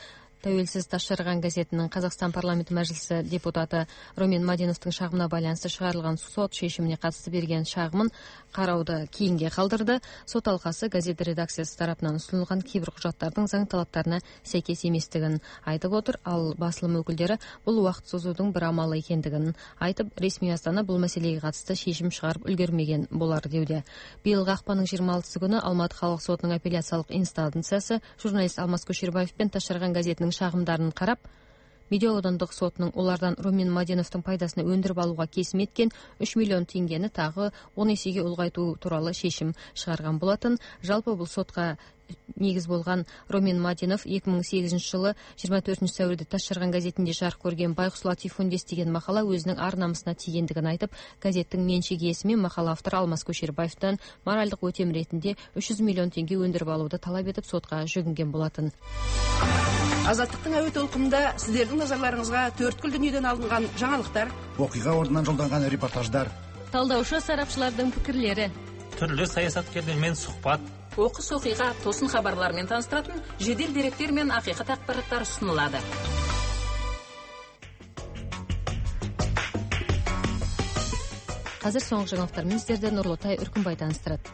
Тәуелсіз Ташжарған газетінің Қазақстан парламенті мәжілісі депутаты Ромин Мадиновтың шағымына байланысты шығарылған сот шешіміне қатысты берген шағымын қарауды кейінге қалдырды. Сот алқасы газет редакциясы тарапынан ұсынылған кейбір құжаттардың заң талаптарына сәйкес еместігін айтып отыр, ал басылым өкілдері бұл уақыт созудың бір амалы екендігін айтып, ресми Астана бұл мәселеге қатысты шешім шығарып үлгермеген болар деуде. Биылғы ақпанның жиырма алтысы күні Алматы қалалық сотының апелляциялық инстанциясы журналист Алмас Көшербаев пен Ташжарған газетінің шағымдарын қарап, Медеу аудандық сотының олардан Ромин Мадиновтың пайдасына өндіріп алуға кесім еткен үш миллион теңгені тағы он есеге ұлғайту туралы шешім шығарған болатын. Жалпы бұл сотқа негіз болған Ромин Мадинов екі мың сегізінші жылы жиырма төртінші сәуірде Ташжарған газетінде жарық көрген байғұс латифундис деген мақала өзінің ар намысына тигендігін айтып, газеттің меншік иесі мен мақала авторы Алмас Көшербаевтан моральдық өтем ретінде үш жүз миллион теңге өндіріп алуды талап етіп сотқа жүгінген болатын. Азаттықтың әуе толқынында сіздердің назарларыңызға төрткүл дүниеден алынған жаңалықтар, оқиға орнынан жолданған репортаждар, талдаушы сарапшылардың пікірлері, түрлі саясаткерлермен сұхбат, оқыс оқиға тосын хабарлармен таныстыратын жедел деректер мен ақиқат ақпараттар ұсынылады. Қазір соңғы жаңалықтармен сіздерді Нұрлытай Үркімбай таныстырады.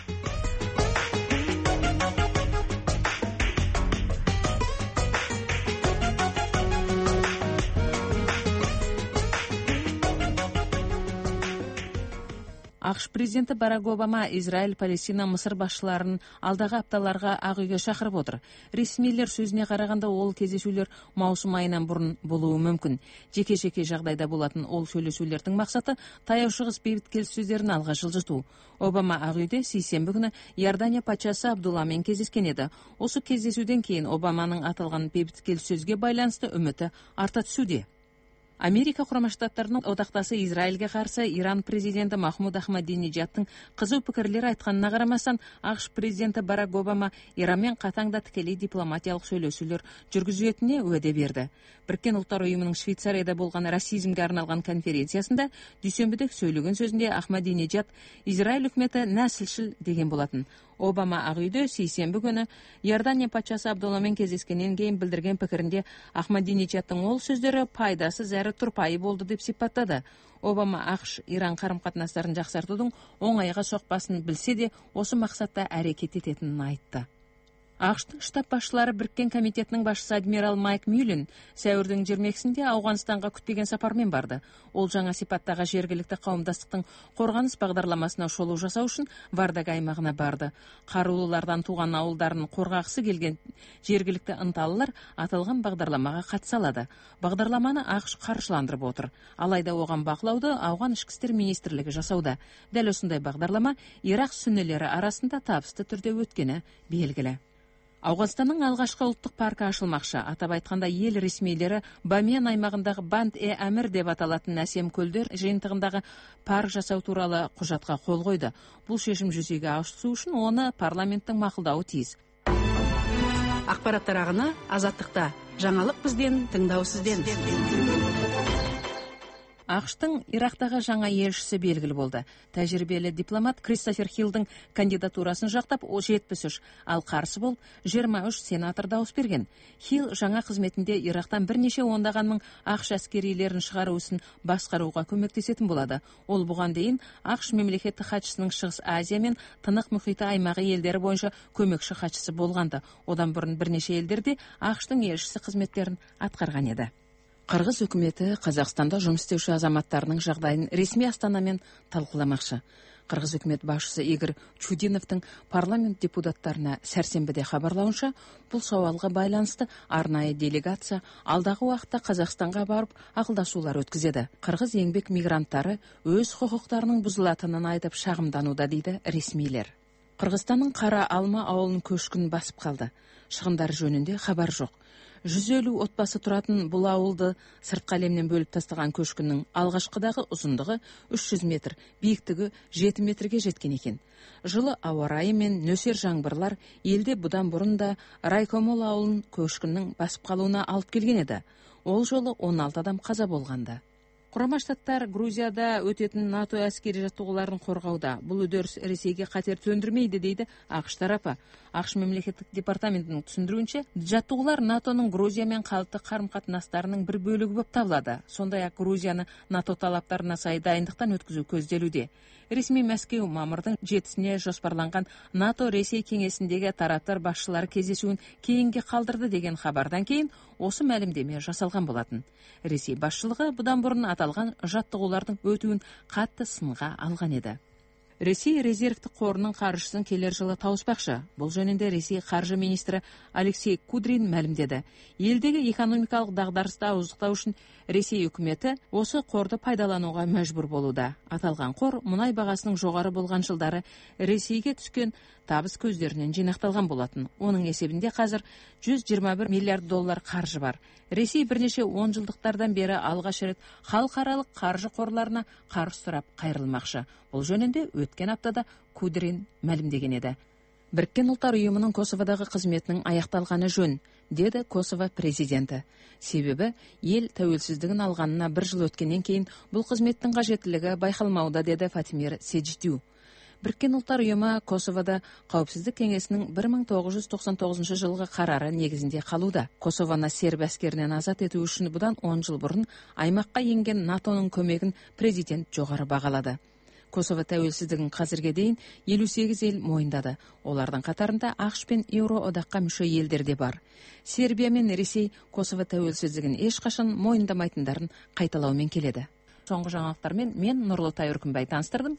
ақш президенті Барак Обама Израиль, Палестина, Мысыр басшыларын алдағы апталарға Ақ үйге шақырып отыр. Ресмилер сөзіне қарағанда ол кездесулер маусым айынан бұрын болуы мүмкін. Жеке-жеке жағдайда болатын ол сөйлесулердің мақсаты таяу шығыс бейбіт келіссөздерін алға жылжыту. Обама Ақ үйде сейсенбі күні Иордания патшасы Абдулламен кездескен еді. Осы кездесуден кейін Обаманың аталған бейбіт келіссөзге байланысты үміті арта түсуде. Америка Құрама Штаттарының одақтасы Израильге қарсы Иран президенті Махмуд Ахмадинеджадтың қызу пікірлер айтқанына қарамастан, ақш президенті Барак Обама Иранмен қатаңда тікелей дипломатиялық сөйлесулер жүргізетініне уәде берді. Біріккен ұлттар ұйымының Швейцарияда болған расизмге арналған конференциясында дүйсенбіде сөйлеген сөзінде Ахмадинеджад Израиль үкіметі нәсілшіл деген болатын. Обама Ақ үйде сейсенбі күні Иордания патшасы Абдулламен кездескеннен кейін білдірген пікірінде Ахмадинеджадтың ол сөздері пайдасыз әрі тұрпайы болды деп сипаттады. Обама ақш Иран қарым-қатынастарын жақсартудың оңайға соқпасын білсе де, осы мақсатта әрекет ететінін айтты. ақштың штаб басшылары Біріккен комитетінің басшысы адмирал Майк Мюллен сәуірдің жиырма екісінде Ауғанстанға күтпеген сапармен барды. Ол жаңа сипаттағы жергілікті қауымдастықтың қорғаныс бағдарламасына шолу жасау үшін Вардак аймағына барды. Қарулылардан туған ауылдарын қорғағысы келген жергілікті ынталылар аталған бағдарламаға қатыса алады. Бағдарламаны ақш қаржыландырып отыр. Алайда оған бақылауды Ауған ішкі істер министрлігі жасауда. Дәл осындай бағдарлама Ирақ сүннелері арасында табысты түрде өткені белгілі. Ауғанстанның алғашқы ұлттық паркі ашылмақшы. Атап айтқанда ел ресмилері Бамиян аймағындағы Банд-е-Әмір деп аталатын әсем көлдер жиынтығындағы парк жасау туралы құжатқа қол қойды. Бұл шешім жүзеге асу үшін оны парламенттің мақұлдауы тиіс. Ақпараттар ағыны Азаттықта. Жаңалық бізден, тыңдау сізден. ақштың Ирактағы жаңа елшісі белгілі болды. Тәжірибелі дипломат Кристофер Хиллдің кандидатурасын жақтап жетпіс үш, ал қарсы болып жиырма үш сенатор дауыс берген. Хилл жаңа қызметінде Ирактан бірнеше ондаған мың ақш әскерилерін шығару ісін басқаруға көмектесетін болады. Ол бұған дейін ақш мемлекеттік хатшысының Шығыс Азия мен Тынық мұхиты аймағы елдері бойынша көмекші хатшысы болғанды. Одан бұрын бірнеше елдерде ақштың елшісі қызметтерін атқарған еді. Қырғыз үкіметі Қазақстанда жұмыс істеуші азаматтарының жағдайын ресми Астанамен талқыламақшы. Қырғыз үкімет басшысы Игорь Чудиновтың парламент депутаттарына сәрсенбіде хабарлауынша, бұл сауалға байланысты арнайы делегация алдағы уақытта Қазақстанға барып ақылдасулар өткізеді. Қырғыз еңбек мигранттары өз құқықтарының бұзылатынын айтып шағымдануда дейді ресмилер. Қырғызстанның Қара Алма ауылын көшкін басып қалды. Шығындар жөнінде хабар жоқ. жүз елу отбасы тұратын бұл ауылды сыртқы әлемнен бөліп тастаған көшкіннің алғашқыдағы ұзындығы үш жүз метр, биіктігі жеті метрге жеткен екен. Жылы ауа райы мен нөсер жаңбырлар елде бұдан бұрын да Райкомол ауылын көшкіннің басып қалуына алып келген еді. Ол жолы он алты адам қаза болғанды. Курама Штаттар Грузияда өтетін НАТО әскери жаттығуларын қорғауда. Бұл үдеріс Ресейге қатер төндірмейді дейді АКШ тарапы. АКШ мемлекеттік департаментінің түсіндіруінше, жаттығулар НАТОның Грузиямен қалыпты қарым-қатынастарының бір бөлігі болып табылады. Сондай-ақ Грузияны НАТО талаптарына сай дайындықтан өткізу көзделуде. Ресми Мәскеу мамырдың жетісіне жоспарланған НАТО Ресей кеңесіндегі тараптар басшылары кездесуін кейінге қалдырды деген хабардан кейін осы мәлімдеме жасалған болатын. Ресей басшылығы бұдан бұрын аталған жаттығулардың өтуін қатты сынға алған еді. Ресей резервтік қорының қаржысын келер жылы тауыспақшы. Бұл жөнінде Ресей қаржы министрі Алексей Кудрин мәлімдеді. Елдегі экономикалық дағдарысты ауыздықтау үшін Ресей үкіметі осы қорды пайдалануға мәжбүр болуда. Аталған қор мұнай бағасының жоғары болған жылдары Ресейге түскен табыс көздерінен жинақталған болатын. Оның есебінде қазір жүз жиырма бір миллиард доллар қаржы бар. Ресей бірнеше он жылдықтардан бері алғаш рет халықаралық қаржы қорларына қарыз сұрап қайрылмақшы. Бұл жөнінде өткен аптада Кудрин мәлімдеген еді. Біріккен ұлттар ұйымының Косоводағы қызметінің аяқталғаны жөн, деді Косово президенті. Себебі ел тәуелсіздігін алғанына бір жыл өткеннен кейін бұл қызметтің қажеттілігі байқалмауда, деді Фатимир Седждю. Біріккен ұлттар ұйымы Косовода қауіпсіздік кеңесінің бір мың тоғыз жүз тоқсан тоғызыншы жылғы қарары негізінде қалуда. Косовоны серб әскерінен азат ету үшін бұдан он жыл бұрын аймаққа енген НАТОның көмегін президент жоғары бағалады. Косово тәуелсіздігін қазірге дейін елу сегіз ел мойындады. Олардың қатарында АКШ пен Еуроодаққа мүше елдер де бар. Сербия мен Ресей Косово тәуелсіздігін ешқашан мойындамайтындарын қайталаумен келеді. Соңғы жаңалықтармен мен Нұрлытай Үркімбай таныстырдым.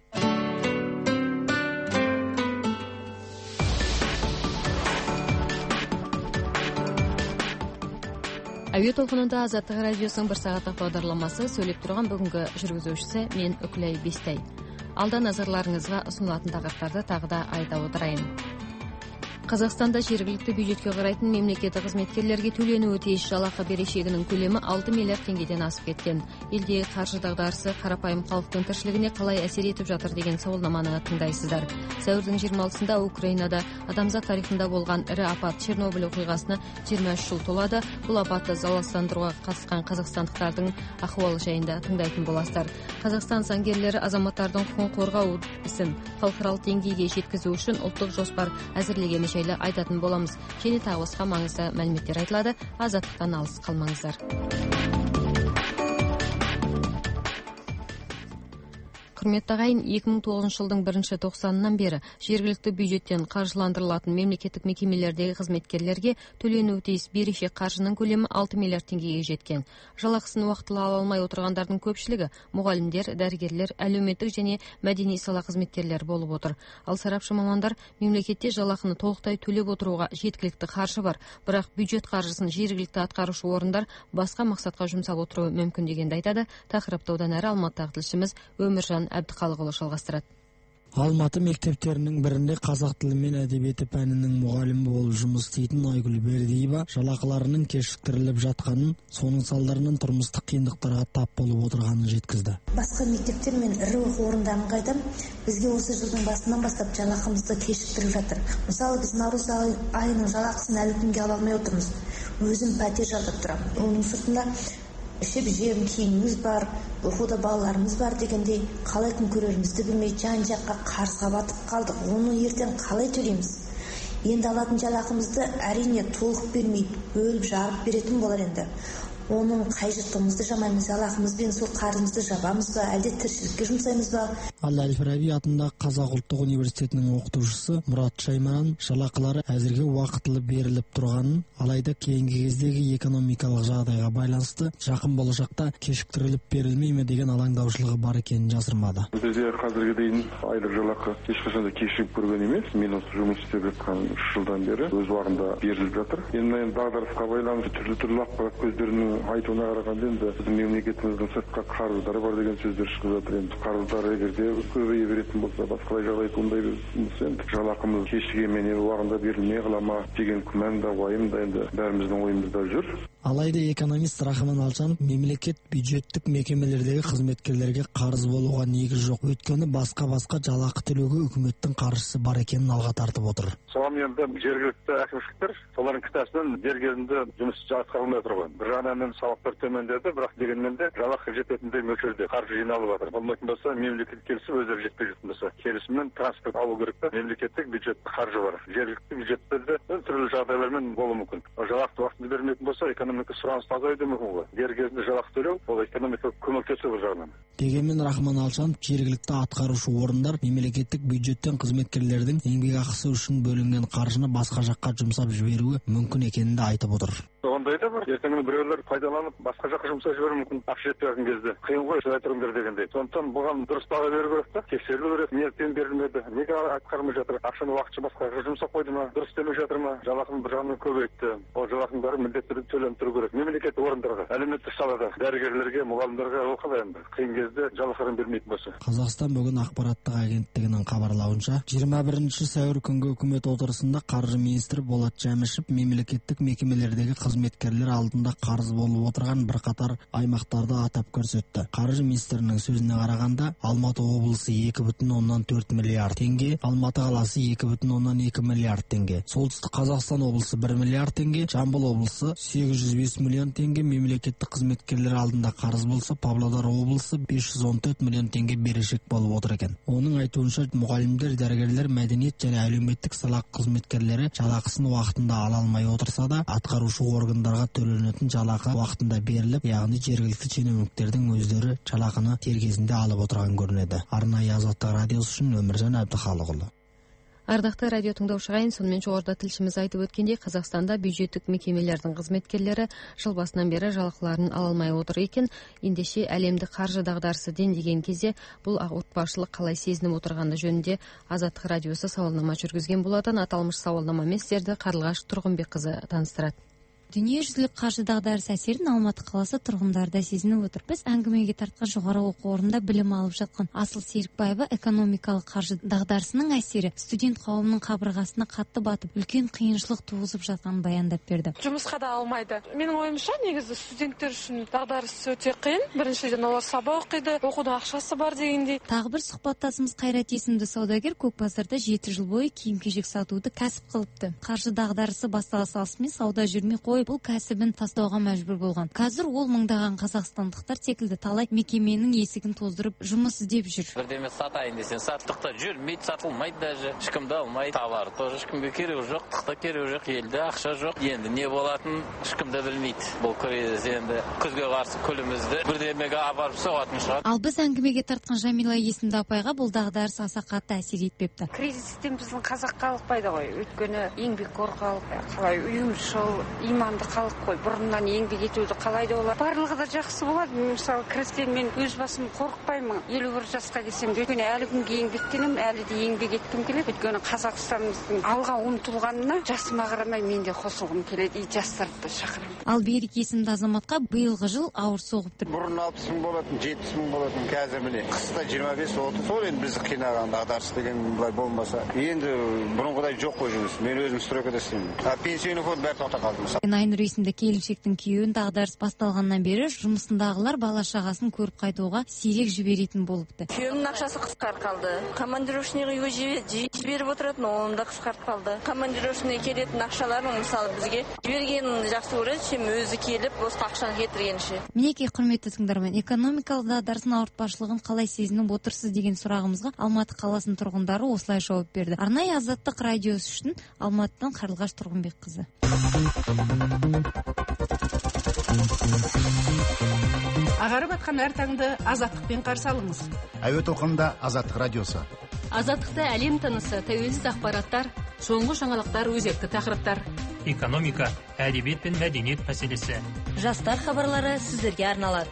Әуе толқынында Азаттық радиосының бір сағаттық бағдарламасы, сөйлеп тұрған бүгінгі жүргізушісі мен Үкілей Бестай. Алда назарларыңызға ұсынылатын тақырыптарды тағы да айта отырайын. Қазақстанда жергілікті бюджетке қарайтын мемлекеттік қызметкерлерге төленуі тиіс жалақы берешегінің көлемі алты миллиард теңгеден асып кеткен. Елде қаржы дағдарысы қарапайым халықтың тіршілігіне қалай әсер етіп жатыр деген сауалнаманы тыңдайсыздар. Сәуірдің жиырма алтысында Украинада адамзат тарихында болған ірі апат Чернобыль оқиғасына жиырма үш жыл толады. Бұл апатты залалсыздандыруға қатысқан қазақстандықтардың ахуалы жайында тыңдайтын боласыздар. Қазақстан заңгерлері азаматтардың құқығын қорғау ісін халықаралық деңгейге жеткізу үшін ұлттық жоспар әзірлегені жайлы айтатын боламыз. Және тағы басқа маңызды мәліметтер айтылады. Азаттықтан алыс қалмаңыздар. Құрметті ағайын, екі мың тоғызыншы жылдың бірінші тоқсанынан бері жергілікті бюджеттен қаржыландырылатын мемлекеттік мекемелердегі қызметкерлерге төленуі тиіс берешек қаржының көлемі алты миллиард теңгеге жеткен. Жалақысын уақытылы ала алмай отырғандардың көпшілігі мұғалімдер, дәрігерлер, әлеуметтік және мәдени сала қызметкерлері болып отыр. Ал сарапшы мамандар мемлекетте жалақыны толықтай төлеп отыруға жеткілікті қаржы бар, бірақ бюджет қаржысын жергілікті атқарушы орындар басқа мақсатқа жұмсап отыруы мүмкін дегенді айтады. Тақырыпты одан әрі Алматыдағы тілшіміз Өміржан Әбдіқалықұлы жалғастырады. Алматы мектептерінің бірінде қазақ тілі мен әдебиеті пәнінің мұғалімі болып жұмыс істейтін Айгүл Бердиева жалақыларының кешіктіріліп жатқанын, соның салдарынан тұрмыстық қиындықтарға тап болып отырғанын жеткізді. Басқа мектептер мен ірі оқу орындарын қайдам, бізге осы жылдың басынан бастап жалақымызды кешіктіріп жатыр. Мысалы, біз наурыз айының жалақысын әлі күнге ала алмай отырмыз. Өзім пәтер жалдап тұрамын. Оның сыртында ішіп жем киіміміз бар, оқуда балаларымыз бар дегендей, қалай күн көрерімізді білмей жан-жаққа қарызға батып қалдық. Оны ертең қалай төлейміз? Енді алатын жалақымызды әрине толық бермей, бөліп жарып беретін болар енді. Оның қай жұртымызды жамаймыз, жалақымызбен сол қарызымызды жабамыз ба, әлде тіршілікке жұмсаймыз ба? Ал Әл-Фараби атындағы Қазақ ұлттық университетінің оқытушысы Мұрат Шаймаран жалақылары әзірге уақытылы беріліп тұрғанын, алайда кейінгі кездегі экономикалық жағдайға байланысты жақын болашақта кешіктіріліп берілмей ме деген алаңдаушылығы бар екенін жасырмады. Бізде қазірге дейін айлық жалақы ешқашан да кешігіп көрген емес. Мен осы жұмыс істеп жатқан үш жылдан бері өз уақытында беріліп жатыр. Енді дағдарысқа байланысты түрлі түрлі ақпарат көздерінің айтуына қарағанда енді біздің мемлекетіміздің сыртқа қарыздары бар деген сөздер шығып жатыр. Енді қарыздар егерде көбейе беретін болса, басқалай жағдай туындай берсе, енді жалақымыз кешігемен уақытында берілмей қала ма деген күмән да, уайым да енді бәріміздің ойымызда жүр. Алайда экономист Рахман Алшанов мемлекет бюджеттік мекемелердегі қызметкерлерге қарыз болуға негіз жоқ. Өйткені басқа-басқа жалақы төлеуге үкіметтің қаржысы бар екенін алға тартып отыр. Соған енді жергілікті әкімшіліктер солардың кітасынан дер кезінде жұмыс атқарылмай тұрған. Бір жағынан салықтар төмендеді, бірақ дегенмен де жалақы жететіндей мөлшерде қаржы жиналып жатыр. Болмайтын болса, мемлекет келісіп өздері жетпей жатқан болса, келісіммен транспорт алу керек та, мемлекеттік бюджеттік қаржы бар. Жергілікті бюджеттерде түрлі жағдайлармен болуы мүмкін. Жалақы уақытында бермейтін болса, экономика сұранысы азаюы мүмкін ғой. Дер кезінде жалақы төлеу, ол экономикаға көмектесу жағынан. Дегенмен Рахман Алшанов жергілікті атқарушы орындар мемлекеттік бюджеттен қызметкерлердің еңбекақысы үшін бөлінген қаржыны басқа жаққа жұмсап жіберуі мүмкін екенін де айтып отыр. Ондай да бар. Ертеңгі біреулер пайдаланып басқа жаққа жұмсап жіберуі мүмкін. Ақша жетпеген кезде қиын ғой солай тұрыңдар дегендей. Сондықтан бұған дұрыс баға беру керек та. Тексерілу керек. Неліктен берілмеді? Неге атқармай жатыр? Ақшаны уақытша басқа жаққа жұмсап қойды ма? Дұрыс істемей жатыр ма? Жалақыны бір жағынан көбейтті. Ол жалақының бәрі міндетті түрде төленіп тұру керек. Мемлекеттік орындарға, әлеуметтік салада, дәрігерлерге, мұғалімдерге ол қалай енді? Қиын кезде жалақыны бермейтін болса. Қазақстан бүгін ақпараттық агенттігінің хабарлауынша, жиырма бірінші сәуір күнгі үкімет отырысында қаржы министрі Болат Жәмішев мемлекеттік мекемелердегі қызметкерлер алдында қарыз болып отырған бірқатар аймақтарды атап көрсетті. Қаржы министрінің сөзіне қарағанда, Алматы облысы екі бүтін оннан төрт миллиард теңге, Алматы қаласы екі бүтін оннан екі миллиард теңге, Солтүстік Қазақстан облысы бір миллиард теңге, Жамбыл облысы сегіз жүз бес миллион теңге мемлекеттік қызметкерлер алдында қарыз болса, Павлодар облысы бес жүз он төрт миллион теңге берешек болып отыр екен. Оның айтуынша, мұғалімдер, дәрігерлер, мәдениет және әлеуметтік сала қызметкерлері жалақысын уақытында ала алмай отырса да, атқарушы органдарға төленетін жалақы уақытында беріліп, яғни жергілікті шенеуніктердің өздері жалақыны дер кезінде алып отырған көрінеді. Арнайы Азаттық радиосы үшін Өміржан Әбдіхалықұлы. Ардақты радио тыңдаушы ағайын, сонымен жоғарыда тілшіміз айтып өткендей, Қазақстанда бюджеттік мекемелердің қызметкерлері жыл басынан бері жалақыларын ала алмай отыр екен. Ендеше әлемдік қаржы дағдарысы дендеген кезде бұл отбасылық қалай сезініп отырғаны жөнінде Азаттық радиосы сауалнама жүргізген болатын. Аталмыш сауалнамамен сіздерді Қарлығаш Тұрғынбекқызы таныстырады. Дүниежүзілік қаржы дағдарысы әсерін Алматы қаласы тұрғындары да сезініп отыр. Біз әңгімеге тартқан жоғары оқу орнында білім алып жатқан Асыл Серікбаева экономикалық қаржы дағдарысының әсері студент қауымның қабырғасына қатты батып, үлкен қиыншылық туғызып жатқанын баяндап берді. Жұмысқа да алмайды. Менің ойымша, негізі студенттер үшін дағдарыс өте қиын. Біріншіден олар сабақ оқиды, оқудың ақшасы бар дегендей. Тағы бір сұхбаттасымыз Қайрат есімді саудагер Көкбазарда жеті жыл бойы киім-кешек сатуды кәсіп қылыпты. Қаржы дағдарысы бастала салысымен сауда жүрмей қойып, бұл кәсібін тастауға мәжбүр болған. Қазір ол мыңдаған қазақстандықтар секілді талай мекеменің есігін тоздырып жұмыс іздеп жүр. Бірдеме сатайын десең, саттықта жүрмейді, сатылмайды даже. Ешкімді алмайды. Товар тоже ешкімге керегі жоқ, тықта керегі жоқ, елде ақша жоқ. Енді не болатын ешкім де білмейді. Бұл кризис енді күзге қарсы күлімізді бірдемеге апарып соғатын шығар. Ал біз әңгімеге тартқан Жамила есімді апайға бұл дағдарыс аса қатты әсер етпепті. Кризистен біздің қазақ халық пайда ғой. Өйткені еңбекқор халық, қалай ұйымшыл, иманды халық қой. Бұрыннан еңбек етуді қалайды олар. Барлығы да жақсы болады. Мысалы, кірістен мен өз басым қорықпаймын. елу бір жасқа келсем, өйткені әлі күнге еңбектенемін, әлі де еңбек еткім келеді. Өйткені Қазақстанымыздың алға ұмтылғанына жасыма қарамай мен де қосылғым келеді. И жастарды шақырамын. Ал Берік есімді азаматқа биылғы жыл ауыр соғып тұр. Бұрын алпыс мың болатын, жетпіс мың болатын, қазір міне қыста жиырма бес отыз. Сол енді бізді қинаған дағдарыс деген былай болмаса. Енді бұрынғыдай жоқ қой жұмыс. Мен өзім стройкада істеймін. А пенсионный фонд бәрі тоқтап қалды. Айнұр есімді келіншектің күйеуін дағдарыс басталғаннан бері жұмысындағылар бала шағасын көріп қайтуға сирек жіберетін болыпты. Күйеуімнің ақшасы қысқарып қалды. Командировочныйға үйге жіберіп отыратын, оның да қысқарып қалды. Командировочный келетін ақшаларын мысалы бізге жібергенін жақсы көреді, чем өзі келіп босқа ақшаны кетіргенше. Мінекей құрметті тыңдарман, экономикалық дағдарыстың ауыртпашылығын қалай сезініп отырсыз деген сұрағымызға Алматы қаласының тұрғындары осылай жауап берді. Арнайы Азаттық радиосы үшін Алматыдан Қарлығаш Тұрғынбекқызы. Ағарып атқан әр таңды азаттықпен қарсы алыңыз. Әуе толқынында Азаттық радиосы. Азаттықты әлем тынысы, тәуелсіз ақпараттар, соңғы жаңалықтар, өзекті тақырыптар. Экономика, әдебиет пен мәдениет мәселесі. Жастар хабарлары сіздерге арналады.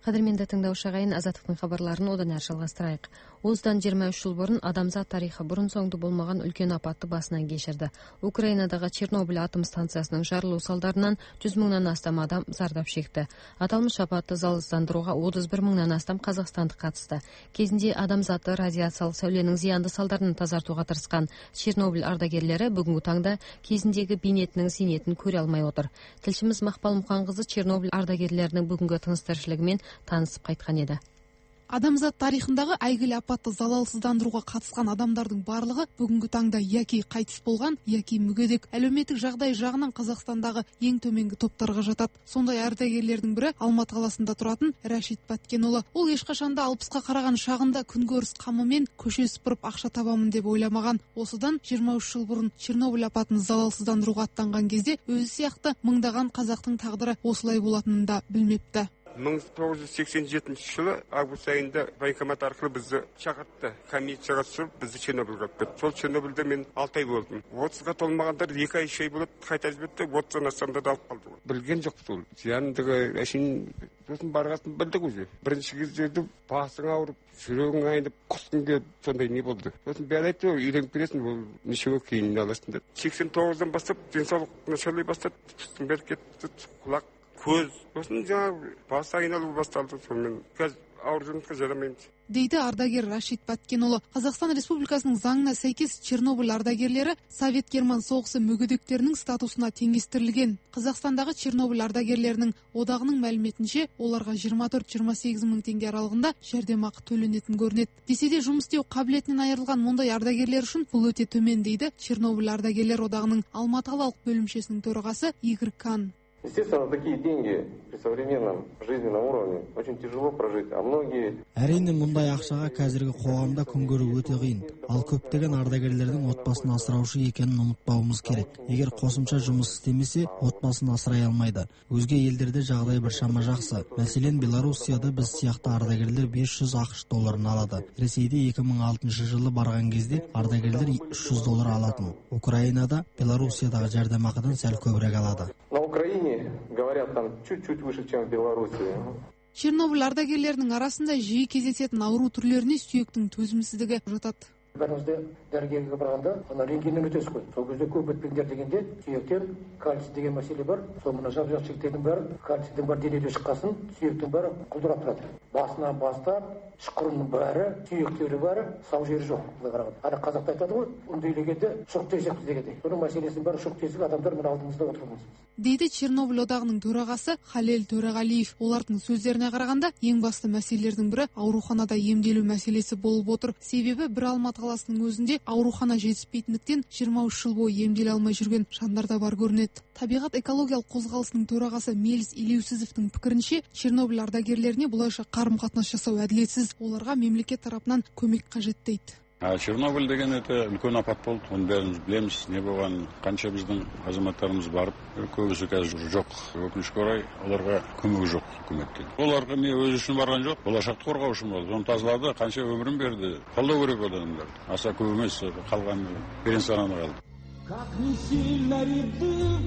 кадырменди тыңдаушы агайын, Азаттыктын кабарларын одан ары жалгастырайык. Осудан жыйырма үч жыл бурун адамзат тарыхы бурун соңду болмогон үлкөн апатты басынан кечирди. Украинадагы Чернобыль атом станциясынын жарылуу салдарынан жүз мыңдан астам адам зардап шекти. Аталмыш апатты залалсыздандырууга отуз бир мыңдан астам казакстандык катышты. Кезинде адамзатты радиациялык сәүленин зыяндуу салдарын тазартууга тырышкан Чернобыль ардагерлери бүгүнкү таңда кезиндеги бейнетинин зейнетин көрө алмай отур. Тилчимиз Макпал Мукан кызы Чернобыль ардагерлеринин бүгүнкү тыныс тиричилиги менен таанышып кайткан эди. Адамзат тарыхындагы айгиле апатты залалсыздандырууга катышкан адамдардын барлыгы бүгүнкү таңда яки кайтыс болгон, яки мүгөдек, әлеуметтик жагдай жагынан Казакстандагы эң төмөнкү топторго жатат. Сондай ардагерлердин бири Алматы каласында туратын Рашид Баткен уулу. Ол эч качанда алпыска караган шагында күнкөрүс камы менен көчө сыпырып акча табамын деп ойламаган. Осудан жыйырма үч жыл бурун Чернобыль апатын залалсыздандырууга аттанган кезде өзү сыяктуу мыңдаган казактын тагдыры осулай болотунун да билмепти. мың тоғыз жүз сексен жетінші жылы август айында военкомат арқылы бізді шақыртты. Комиссияға түсіріп бізді Чернобыльға алып кетті. Сол Чернобыльде мен алты ай болдым. отызға толмағандар екі ай үш ай болады қайта жіберді. отыздан астамдарды алып қалды. Білген жоқ сол. Зияндығы әшейін сосын барғасын білдік өзі. Бірінші кездерді басың ауырып, жүрегің айнып, құсқың келіп, сондай не болды. Сосын бәрі айтты, үйленіп бересің, ол нешеуі кейін аласың деді. сексен тоғыздан бастап денсаулық нашарлай бастады. Түстің бәрі кетті, құлақ, көз. Сосын жаңағы басы айналу басталды. Сонымен қазір ауыр жұмысқа жарамаймыз. Дейді ардагер Рашид Баткен уулу. Казакстан Республикасынын заңына сәйкес Чернобыль ардагерлери Совет Герман согушу мүгөдөктөрүнүн статусуна теңестирилген. Казакстандагы Чернобыль ардагерлеринин одагынын маалиметинче, оларга жыйырма төрт жыйырма сегиз миң теңге аралыгында жардамакы төлөнөтүн көрүнөт. Десе де жумуш істөө кабилетинен айырылган мындай ардагерлер үчүн бул өтө төмөн, дейді Чернобыль ардагерлер одагынын Алматы калалык бөлүмчесинин төрагасы Игорь Кан. Естественно, такие деньги при современном жизненном уровне очень тяжело прожить, а многие... Әрине мындай акчага қазіргі қоғамда күн көрүү өтө кыйын. Ал көптөгөн ардагерлердин отбасын асыраушы экенин унутпаубуз керек. Эгер кошумча жумуш иштемесе, отбасын асырай алмайды. Өзге элдерде жагдай бир шама жаксы. Маселен, Белоруссияда биз сыяктуу ардагерлер беш жүз акш долларын алады. Ресейде эки миң алтынчы жылы барган кезде ардагерлер үч жүз доллар алатын. Украинада Белоруссиядагы жардамакыдан сәл көбүрөөк алады. На Украине говорят там чуть-чуть выше, чем в Беларуси. Чернобыль ардагерлеринин арасында жиі кездесетін ауру түрлеріне сүйектің төзімсіздігі жатат. Бәрімізде дәрігерге барғанда, ана рентгеннен өтесіз ғой. Сол кезде көп өтпеңдер дегенде, сүйектер, кальций деген мәселе бар. Сол мына жап-жас жігіттердің бәрі, кальцийдің бар денеде шыққасын, сүйектің бәрі құлдырап тұрады. Басынан бастап, шықырының бәрі, сүйектері бәрі, сау жері жоқ. Ана қазақта айтады ғой, үндейлегенде шоқ тесік дегенде. Соның мәселесінің бәрі шоқ тесік, адамдар мына алдымызда отырмыз. Дейді Чернобыль одағының төрағасы Халел Төреғалиев. Олардың сөздеріне қарағанда, ең басты мәселелердің бірі ауруханада емделу мәселесі болып отыр. Себебі бір Алматы қаласының өзінде аурухана жетіспейтіндіктен жиырма үш жыл бойы емделе алмай жүрген жандар да бар көрінеді. Табиғат экологиялық қозғалысының төрағасы Мелис Илеусізовтың пікірінше, Чернобыль ардагерлеріне бұлайша қарым-қатынас жасау әділетсіз, оларға мемлекет тарапынан көмек қажет дейді. Чернобыль деген өте үлкен апат болды. Оны бәріміз білеміз, не болған, қанша біздің азаматтарымыз барып, көбісі қазір жоқ. Өкінішке орай, оларға көмегі жоқ үкіметтен. Оларға не өзі үшін барған жоқ, болашақты қорғау үшін болды. Оны тазалады, қанша өмірін берді. Қолдау керек адамдар. Аса көп емес, қалған перенсананы қалды. Как не сильно ряды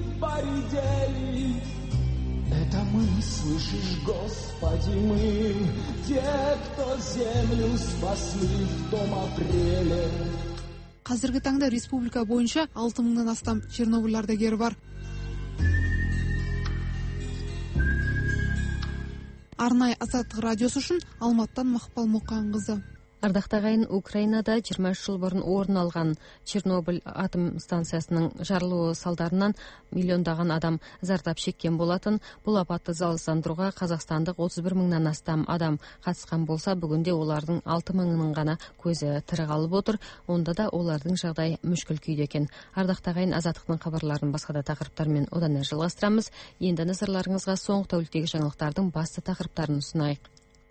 поредели, это мы, слышишь, Господи, мы, те, кто землю спасли в том апреле. Қазіргі таңда республика бойынша алты мыңнан астам Чернобыль ардагері бар. Арнайы Азаттық радиосы үшін Алматтан Мақпал Мұқан қызы. Ардакты агайын, Украинада жыйырма үч жыл бурун орун алган Чернобыль атом станциясынын жарылуу салдарынан миллиондаган адам зардап шеккен болатын. Бул апатты залалсыздандырууга казакстандык отуз бир миңден астам адам катышкан болса, бүгүнде олардын алты миңинин гана көзү тирі калып отур. Онда да олардын жагдай мүшкүл күйдө экен. Ардакты агайын, Азаттыктын кабарларын башка да такырыптар менен одан ары жалгастырабыз. Эми назарларыңызга соңку тәулүктөгү жаңылыктардын басты такырыптарын сунайык.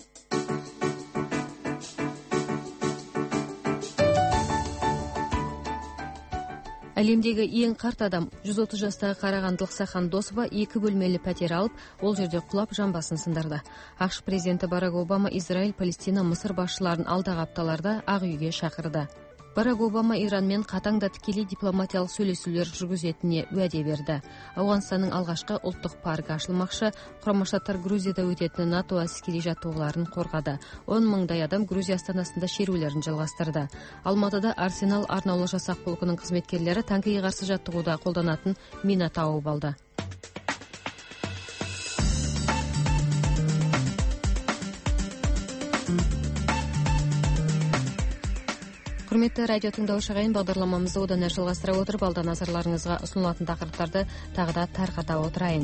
Әлемдегі ең қарт адам жүз отуз жастағы Қарағандылық Сахан Досова екі бөлмелі пәтер алып, ол жерде құлап жамбасын сындырды. ақш президенті Барак Обама Израиль, Палестина, Мысыр басшыларын алдағы апталарда Ақ үйге шақырды. Барак Обама Иранмен қатаң да тікелей дипломатиялық сөйлесулер жүргізетініне уәде берді. Ауғанстанның алғашқы ұлттық паркі ашылмақшы. Құрама Штаттар Грузияда өтетін НАТО әскери жаттығуларын қорғады. он мыңдай адам Грузия астанасында шерулерін жалғастырды. Алматыда Арсенал арнаулы жасақ полкының қызметкерлері танкіге қарсы жаттығуда қолданатын мина тауып алды. Құрметті радио тыңдаушы ағайын, бағдарламамызды одан әрі жалғастыра отырып, алда назарларыңызға ұсынылатын тақырыптарды тағы да тарқата отырайын.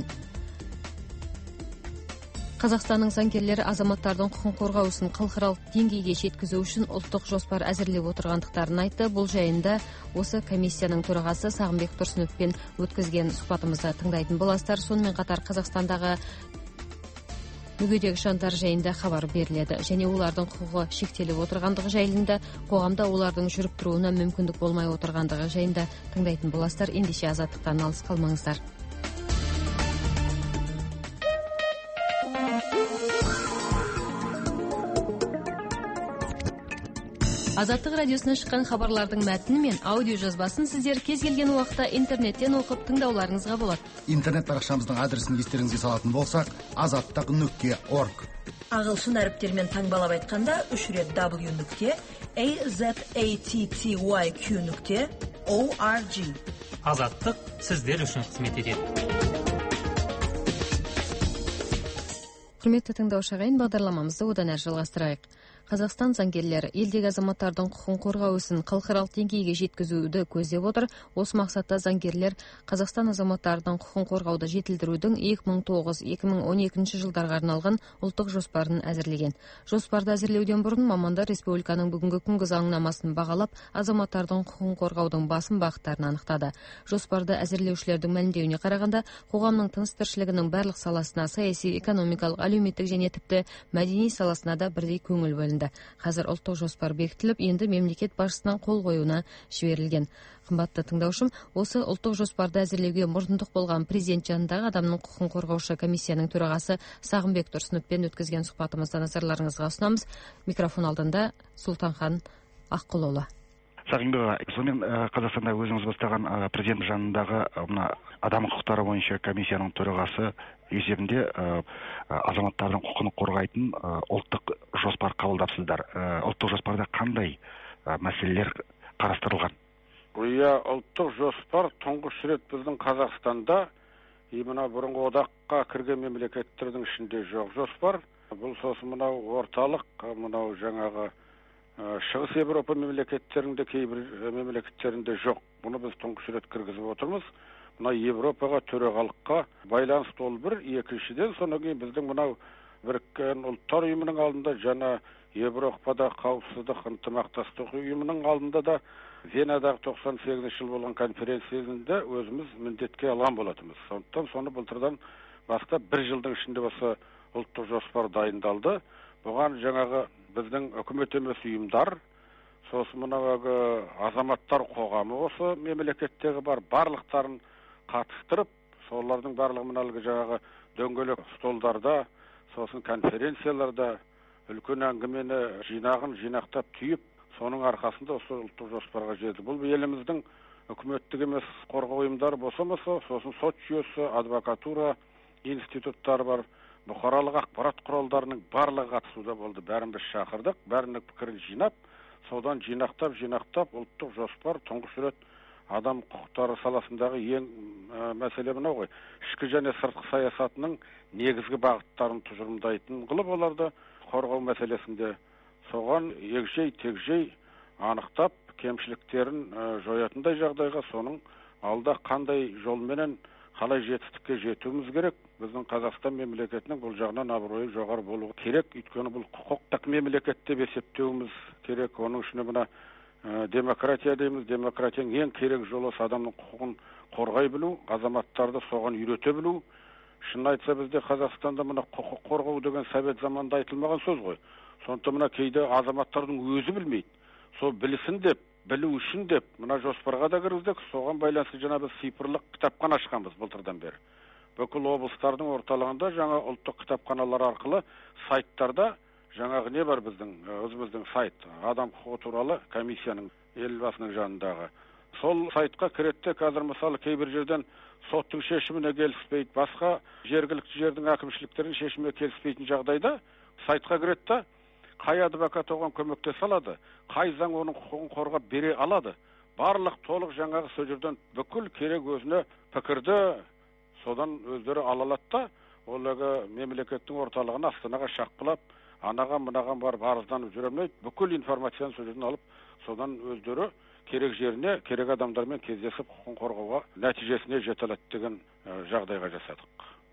Қазақстанның заңгерлері азаматтардың құқын қорғау ісін халықаралық деңгейге жеткізу үшін ұлттық жоспар әзірлеп отырғандықтарын айтты. Бұл жайында осы комиссияның төрағасы Сағымбек Тұрсыновпен өткізген сұхбатымызды тыңдайтын боласыздар. Сонымен қатар Қазақстандағы мүгедек жандар жайында хабар беріледі және олардың құқығы шектеліп отырғандығы жайында, қоғамда олардың жүріп тұруына мүмкіндік болмай отырғандығы жайында тыңдайтын боласыздар. Ендеше азаттықтан алыс қалмаңыздар. Азаттық радиосынан шыққан хабарлардың мәтіні мен аудио жазбасын сіздер кез келген уақытта интернеттен оқып тыңдауларыңызға болады. Интернет парақшамыздың адресін естеріңізге салатын болсақ, азаттық нүкте орг. Ағылшын әріптермен таңбалап айтқанда үш рет w нүкте azatty нүкте org. Азаттық сіздер үшін қызмет етеді. Құрметті тыңдаушы ағайын, бағдарламамызды одан әрі жалғастырайық. Қазақстан заңгерлері елдегі азаматтардың құқын қорғау ісін халықаралық деңгейге жеткізуді көздеп отыр. Осы мақсатта заңгерлер Қазақстан азаматтарының құқын қорғауды жетілдірудің екі мың тоғыз - екі мың он екінші жылдарға арналған ұлттық жоспарын әзірлеген. Жоспарды әзірлеуден бұрын мамандар республиканың бүгінгі күнгі заңнамасын бағалап, азаматтардың құқын қорғаудың басым бағыттарын анықтады. Жоспарды әзірлеушілердің мәлімдеуіне қарағанда, қоғамның тыныс-тіршілігінің барлық саласына, саяси, экономикалық, әлеуметтік және тіпті мәдени саласына да бірдей көңіл бөлінді. Қазір ұлттық жоспар бекітіліп, енді мемлекет басшысының қол қоюына жіберілген. Қымбатты тыңдаушым, осы ұлттық жоспарды әзірлеуге мұрындық болған президент жанындағы адамның құқын қорғаушы комиссияның төрағасы Сағымбек Тұрсыновпен өткізген сұхбатымызды назарларыңызға ұсынамыз. Микрофон алдында Сұлтанхан Аққұлұлы. Сағымбек, сонымен Қазақстанда өзіңіз бастаған президент жанындағы адам құқықтары бойынша комиссияның төрағасы есебінде азаматтардың құқын қорғайтын ұлттық жоспар қабылдапсыздар. Ұлттық жоспарда қандай мәселелер қарастырылған? Иә, ұлттық жоспар тұңғыш рет біздің Қазақстанда, мына бұрынғы одаққа кірген мемлекеттердің ішінде жоқ жоспар. Бұл сосын мынау орталық, мынау жаңағы Шығыс Европа мемлекеттерінде, кейбір мемлекеттерінде жоқ. Бұны біз тұңғыш рет кіргізіп отырмыз. Мына Европаға төрағалыққа байланысты ол бір, екіншіден содан кейін біздің мынау біріккен ұлттар ұйымының алдында, жаңа Европада қауіпсіздік ынтымақтастық ұйымының алдында да Венадағы тоқсан сегізінші жыл болған конференциясында өзіміз міндетке алған болатынбыз. Сондықтан соны былтырдан бастап бір жылдың ішінде осы ұлттық жоспар дайындалды. Бұған жаңағы біздің үкімет емес ұйымдар, сосын мынау азаматтар қоғамы осы мемлекеттегі бар барлықтарын қатыстырып, солардың барлығы мыналығы жаңағы дөңгелек столдарда, сосын конференцияларда үлкен әңгімені жинағын жинақтап түйіп, соның арқасында осы ұлттық жоспарға жетті. Бұл еліміздің үкіметтік емес қорғау ұйымдары болса-маса, сосын сот жүйесі, адвокатура институттары бар, бұқаралық ақпарат құралдарының барлығы қатысуда болды. Бәрін біз шақырдық, бәрінің пікірін жинап, содан жинақтап, жинақтап, ұлттық жоспар тұңғыш рет адам құқықтары саласындағы ең мәселе мынау ғой. Ішкі және сыртқы саясатының негізгі бағыттарын тұжырымдайтын қылып, оларды қорғау мәселесінде соған егжей тегжей анықтап, кемшіліктерін жоятындай жағдайға, соның алда қандай жолменен қалай жетістікке жетуіміз керек. Біздің Қазақстан мемлекетінің бұл жағынан абыройы жоғары болуы керек. Өйткені бұл құқықтық мемлекет деп есептеуіміз керек. Оның ішіне мына демократия дейміз. Демократияның ең керек жолы адамның құқығын қорғай білу, азаматтарды соған үйрете білу. Шын айтса бізде Қазақстанда мына құқық қорғау деген совет заманында айтылмаған сөз ғой. Сондықтан мына кейде азаматтардың өзі білмейді. Сол білсін деп, білу үшін деп мына жоспарға да кіргіздік. Соған байланысты жаңа біз цифрлық кітапхана ашқанбыз былтырдан бері. Бүкіл облыстардың орталығында жаңа ұлттық кітапханалар арқылы сайттарда жаңағы не бар біздің, өзіміздің сайт, адам құқығы туралы комиссияның елбасының жанындағы. Сол сайтқа кіретте қазір мысалы кейбір жерден соттың шешіміне келіспейді, басқа жергілікті жердің әкімшіліктерінің шешіміне келіспейтін жағдайда сайтқа кіретті, қай адвокат оған көмектесе алады, қай заң оның құқығын қорғап бере алады. Барлық толық жаңағы сол жерден бүкіл керек өзіне пікірді содан өздері ала алады да, оларға мемлекеттің орталығына Астанаға шаққылап, анаға мынаған барып арызданып жүре алмайды, бүкіл информацияны сол жерден алып, содан өздері керек жеріне, керек адамдармен кездесіп құқығын қорғауға нәтижесіне жете алады деген жағдайға жасадық.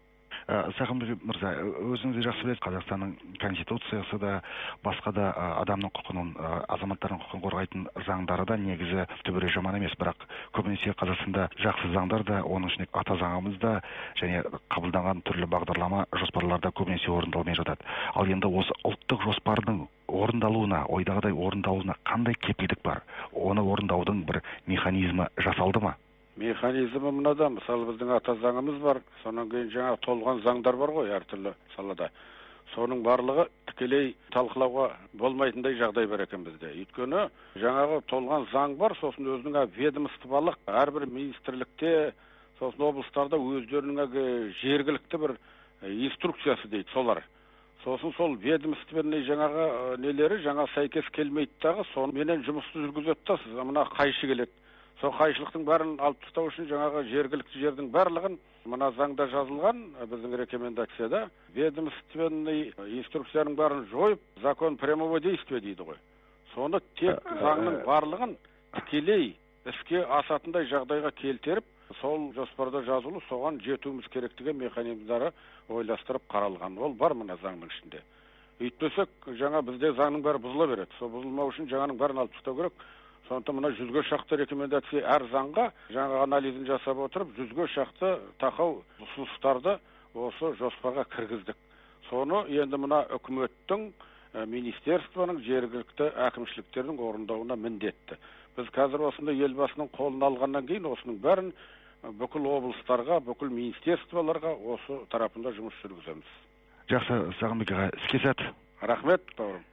Сағынбек мырза, өзіңіз де жақсы білесіз, Қазақстанның конституциясы да, басқа да адамның құқығын, азаматтардың құқығын қорғайтын заңдары да негізі түбірі жаман емес, бірақ көбінесе Қазақстанда жақсы заңдар да, оның ішінде ата заңымыз да және қабылданған түрлі бағдарлама жоспарларда көбінесе орындалмай жатады. Ал енді осы ұлттық жоспардың орындалуына, ойдағыдай орындалуына қандай кепілдік бар? Оны орындаудың бір механизмі жасалды ма? Механизмі мынада, мысалы біздің ата заңымыз бар, сонан кейін жаңа толған заңдар бар ғой әртүрлі салада. Соның барлығы тікелей талқылауға болмайтындай жағдай бар екен бізде. Өйткені жаңағы толған заң бар, сосын өзінің ведомстволық әрбір министрлікте, сосын облыстарда өздерінің жергілікті бір инструкциясы дейді солар. Сосын сол ведомственный жаңағы нелері жаңа сәйкес келмейді дағы, сонымен жұмысты жүргізеді да, мына қайшы келеді. Сол қайшылықтың бәрін алып тастау үшін жаңағы жергілікті жердің барлығын мына заңда жазылған біздің рекомендацияда ведомственный инструкцияның бәрін жойып, закон прямого действия дейді ғой. Соны тек заңның барлығын тікелей іске асатындай жағдайға келтіріп, сол жоспарда жазылу, соған жетуіміз керектігі механизмдары ойластырып қаралған. Ол бар мына заңның ішінде. Өйтпесек, жаңа бізде заңның бәрі бұзыла береді. Сол бұзылмау үшін жаңаның бәрін алып тастау керек. Сондықтан мына жүзге шақты рекомендация әр заңға жаңа анализін жасап отырып, жүзге шақты тақау ұсыныстарды осы жоспарға кіргіздік. Соны енді мына үкіметтің, министерствоның, жергілікті әкімшіліктердің орындауына міндетті. Біз қазір осында елбасының қолын алғаннан кейін осының бәрін бүкіл облыстарға, бүкіл министерстволарға осы тарапында жұмыс жүргіземіз. Жақсы, Сағынбек аға, іске сәт. Рахмет, бауырым.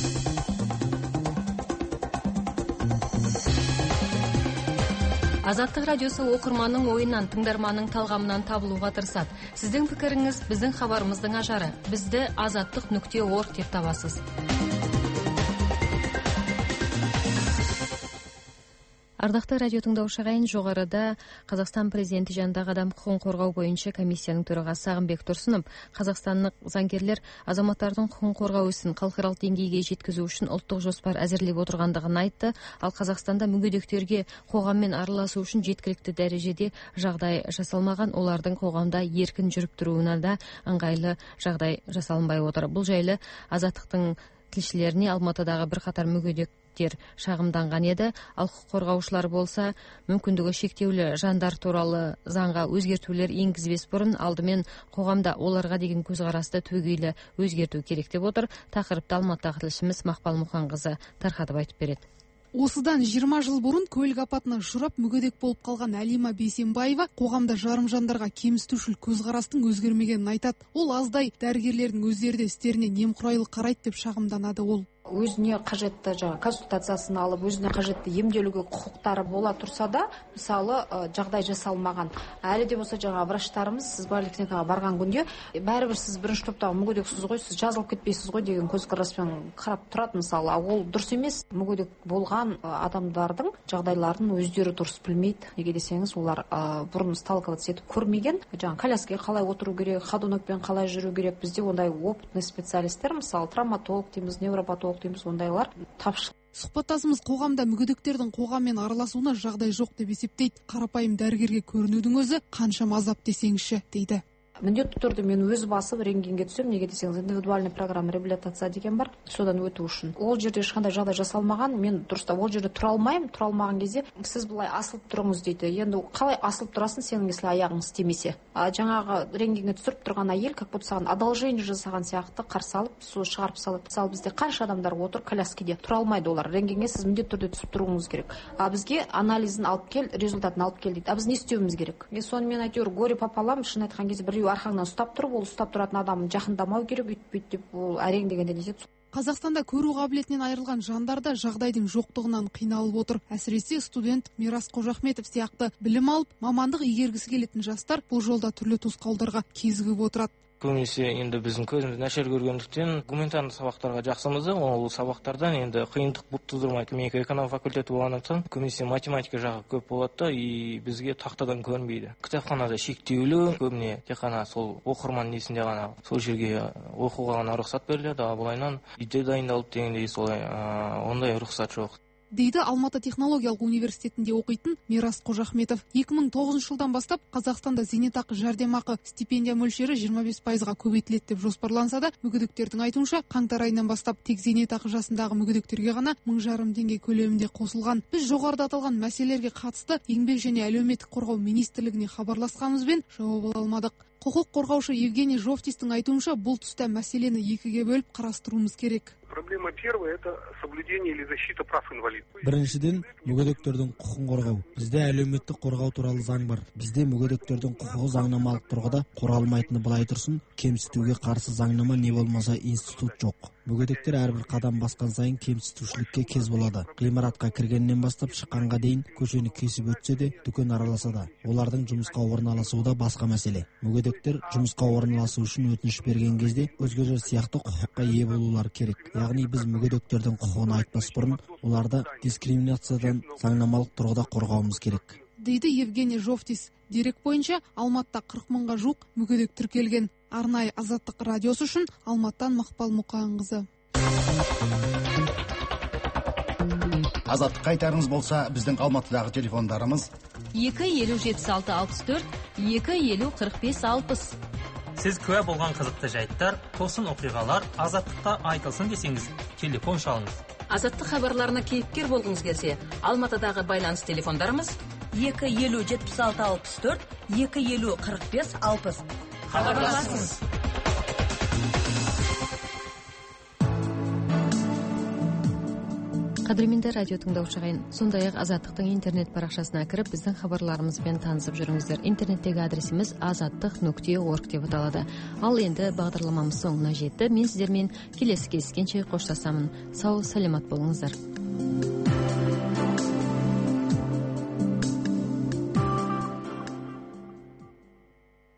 Азаттық радиосы оқырманның ойынан, тыңдарманның талғамынан табылуға тырысады. Сіздің пікіріңіз біздің хабарымыздың ажары. Бізді азаттық нүкте орг деп табасыз. Ардақты радио тыңдаушы ағайын, жоғарыда Қазақстан президенті жанындағы адам құқығын қорғау бойынша комиссияның төрағасы Сағынбек Тұрсынов қазақстандық заңгерлер азаматтардың құқығын қорғау ісін халықаралық деңгейге жеткізу үшін ұлттық жоспар әзірлеп отырғандығын айтты. Ал Қазақстанда мүгедектерге қоғаммен араласу үшін жеткілікті дәрежеде жағдай жасалмаған, олардың қоғамда еркін жүріп тұруына да ыңғайлы жағдай жасалынбай отыр. Бұл жайлы Азаттықтың тілшілеріне Алматыдағы бірқатар мүгедек шағымданған еді. Ал құқық қорғаушылар болса, мүмкіндігі шектеулі жандар туралы заңға өзгертулер енгізбес бұрын алдымен қоғамда оларға деген көзқарасты түбегейлі өзгерту керек деп отыр. Тақырыпты Алматыдағы тілшіміз Мақпал Мұханқызы тарқатып айтып береді. Осыдан жиырма жыл бұрын көлік апатына ұшырап мүгедек болып қалған Әлима Бейсенбаева қоғамда жарым жандарға кемсітушіл көзқарастың өзгермегенін айтады. Ол аздай дәрігерлердің өздері де істеріне немқұрайлы қарайды деп шағымданады ол. Өзіне қажетті жаңа консультациясын алып, өзіне қажетті емделуге құқықтары бола тұрса да, мысалы жағдай жасалмаған. Әлі де болса жаңа врачтарымыз сіз поликлиникаға барған күнде, бәрібір сіз бірінші топтағы мүгедексіз ғой, сіз жазылып кетпейсіз ғой деген көзқараспен қарап тұрады мысалы. Ол дұрыс емес. Мүгедек болған адамдардың жағдайларын өздері дұрыс білмейді. Неге десеңіз, олар бұрын сталкиваться етіп көрмеген. Жаңа коляскаға қалай отыру керек, ходунокпен қалай жүру керек. Бізде ондай опытный специалисттер, мысалы травматолог дейміз, невропатолог дейміз, ондайлар тапшы. Сұхбаттасымыз қоғамда мүгедектердің қоғаммен араласуына жағдай жоқ деп есептейді. Қарапайым дәрігерге көрінудің өзі қаншама азап десеңізші дейді. Міндетті түрде мен өз басып рентгенге түсем, неге десеңіз, индивидуальный программа реабилитация деген бар, содан өту үшін. Ол жерде ешқандай жағдай жасалмаған, мен дұрыстап ол жерде тұра алмаймын. Тұра алмаған кезде сіз былай асылып тұрыңыз дейді. Енді қалай асылып тұрасың сенің если аяғың істемесе? А жаңағы рентгенге түсіріп тұрған әйел как будто саған одолжение жасаған сияқты қарсы алып, су шығарып салады. Мысалы бізде қанша адамдар отыр коляскеде, тұра алмайды олар. Рентгенге сіз міндетті түрде түсіп тұруыңыз керек. А бізге анализін алып кел, результатын алып кел дейді. А біз не істеуіміз керек? Мен сонымен әйтеуір горе пополам, шын айтқан кезде біреу арқаңнан ұстап тұрып, ол ұстап тұратын адамын жақындамау керек, үйтпейді деп ол әрең дегенде нетеді. Қазақстанда көру қабілетінен айырылған жандар да жағдайдың жоқтығынан қиналып отыр. Әсіресе студент Мирас Қожахметов сияқты білім алып, мамандық игергісі келетін жастар бұл жолда түрлі тосқауылдарға кезігіп отырады. Көбінесе енді біздің көзіміз нашар көргендіктен гуманитарлық сабақтарға жақсымыз, ол сабақтардан енді қиындық болып тудырмайды. Мен эконом факультеті болғандықтан көбінесе математика жағы көп болады да, и бізге тақтадан көрінбейді. Кітапханада шектеулі, көбіне тек қана сол оқырман несінде ғана сол жерге оқуға ғана рұқсат беріледі, ал былайынан үйде дайындалып дегендей солай ондай рұқсат жоқ. Дейді Алматы технологиялық университетінде оқитын Мирас Қожахметов. екі мың тоғызыншы жылдан бастап Қазақстанда зейнетақы жәрдемақы стипендия мөлшері жиырма бес пайызға көбейтіледі деп жоспарланса да, мүгедектердің айтуынша, қаңтар айынан бастап тек зейнетақы жасындағы мүгедектерге ғана мың жарым теңге көлемінде қосылған. Біз жоғарыда аталған мәселелерге қатысты еңбек және әлеуметтік қорғау министрлігіне хабарласқанымызбен жауап ала алмадық. Құқық қорғаушы Евгений Жовтистің айтуынша, бұл тұста мәселені екіге бөліп қарастыруымыз керек. Проблема первая – это соблюдение или защита прав инвалидов. Біріншіден, мүгедектердің құқығын қорғау. Бізде әлеуметтік қорғау туралы заң бар. Бізде мүгедектердің құқығы заңнамалық тұрғыда қорғалмайтыны былай тұрсын, кемсітуге қарсы заңнама не болмаса институт жоқ. Мүгедектер әрбір қадам басқан сайын кемсітушілікке кез болады. Ғимаратқа кіргеннен бастап шыққанға дейін көшені кесіп өтсе де, дүкен араласа да, олардың жұмысқа орналасуы да басқа мәселе. Мүгедектер жұмысқа орналасу үшін өтініш берген кезде өзгелер сияқты құқыққа ие болулар керек. Яғни біз мүгедектердің құқығын айтпас бұрын, оларды дискриминациядан заңнамалық тұрғыда қорғауымыз керек. Дейді Евгений Жовтис. Дерек бойынша Алматыда қырық мыңға жуық мүгедек тіркелген. Арнайы Азаттық радиосы үшін Алматыдан Мақпал Мұқанқызы. Азаттық қайтарыңыз болса, біздің Алматыдағы телефондарымыз екі елу жетпіс алты алпыс төрт, екі елу қырық бес алпыс. Сіз куә болған қызықты жайттар, тосын оқиғалар Азаттықта айтылсын десеңіз, телефон шалыңыз. Азаттық хабарларына кейіпкер болғыңыз келсе, Алматыдағы байланыс телефондарымыз екі елу жетпіс алты алпыс төрт, екі елу қырық бес алпыс. Хабарласыңыз. Қадірменді радио тыңдаушы ағайын, сондай-ақ Азаттықтың интернет парақшасына кіріп, біздің хабарларымызбен танысып жүріңіздер. Интернеттегі адресіміз азаттық нүкте орг деп аталады. Ал енді бағдарламамыз соңына жетті. Мен сіздермен келесі кездескенше қоштасамын. Сау, саламат болыңыздар.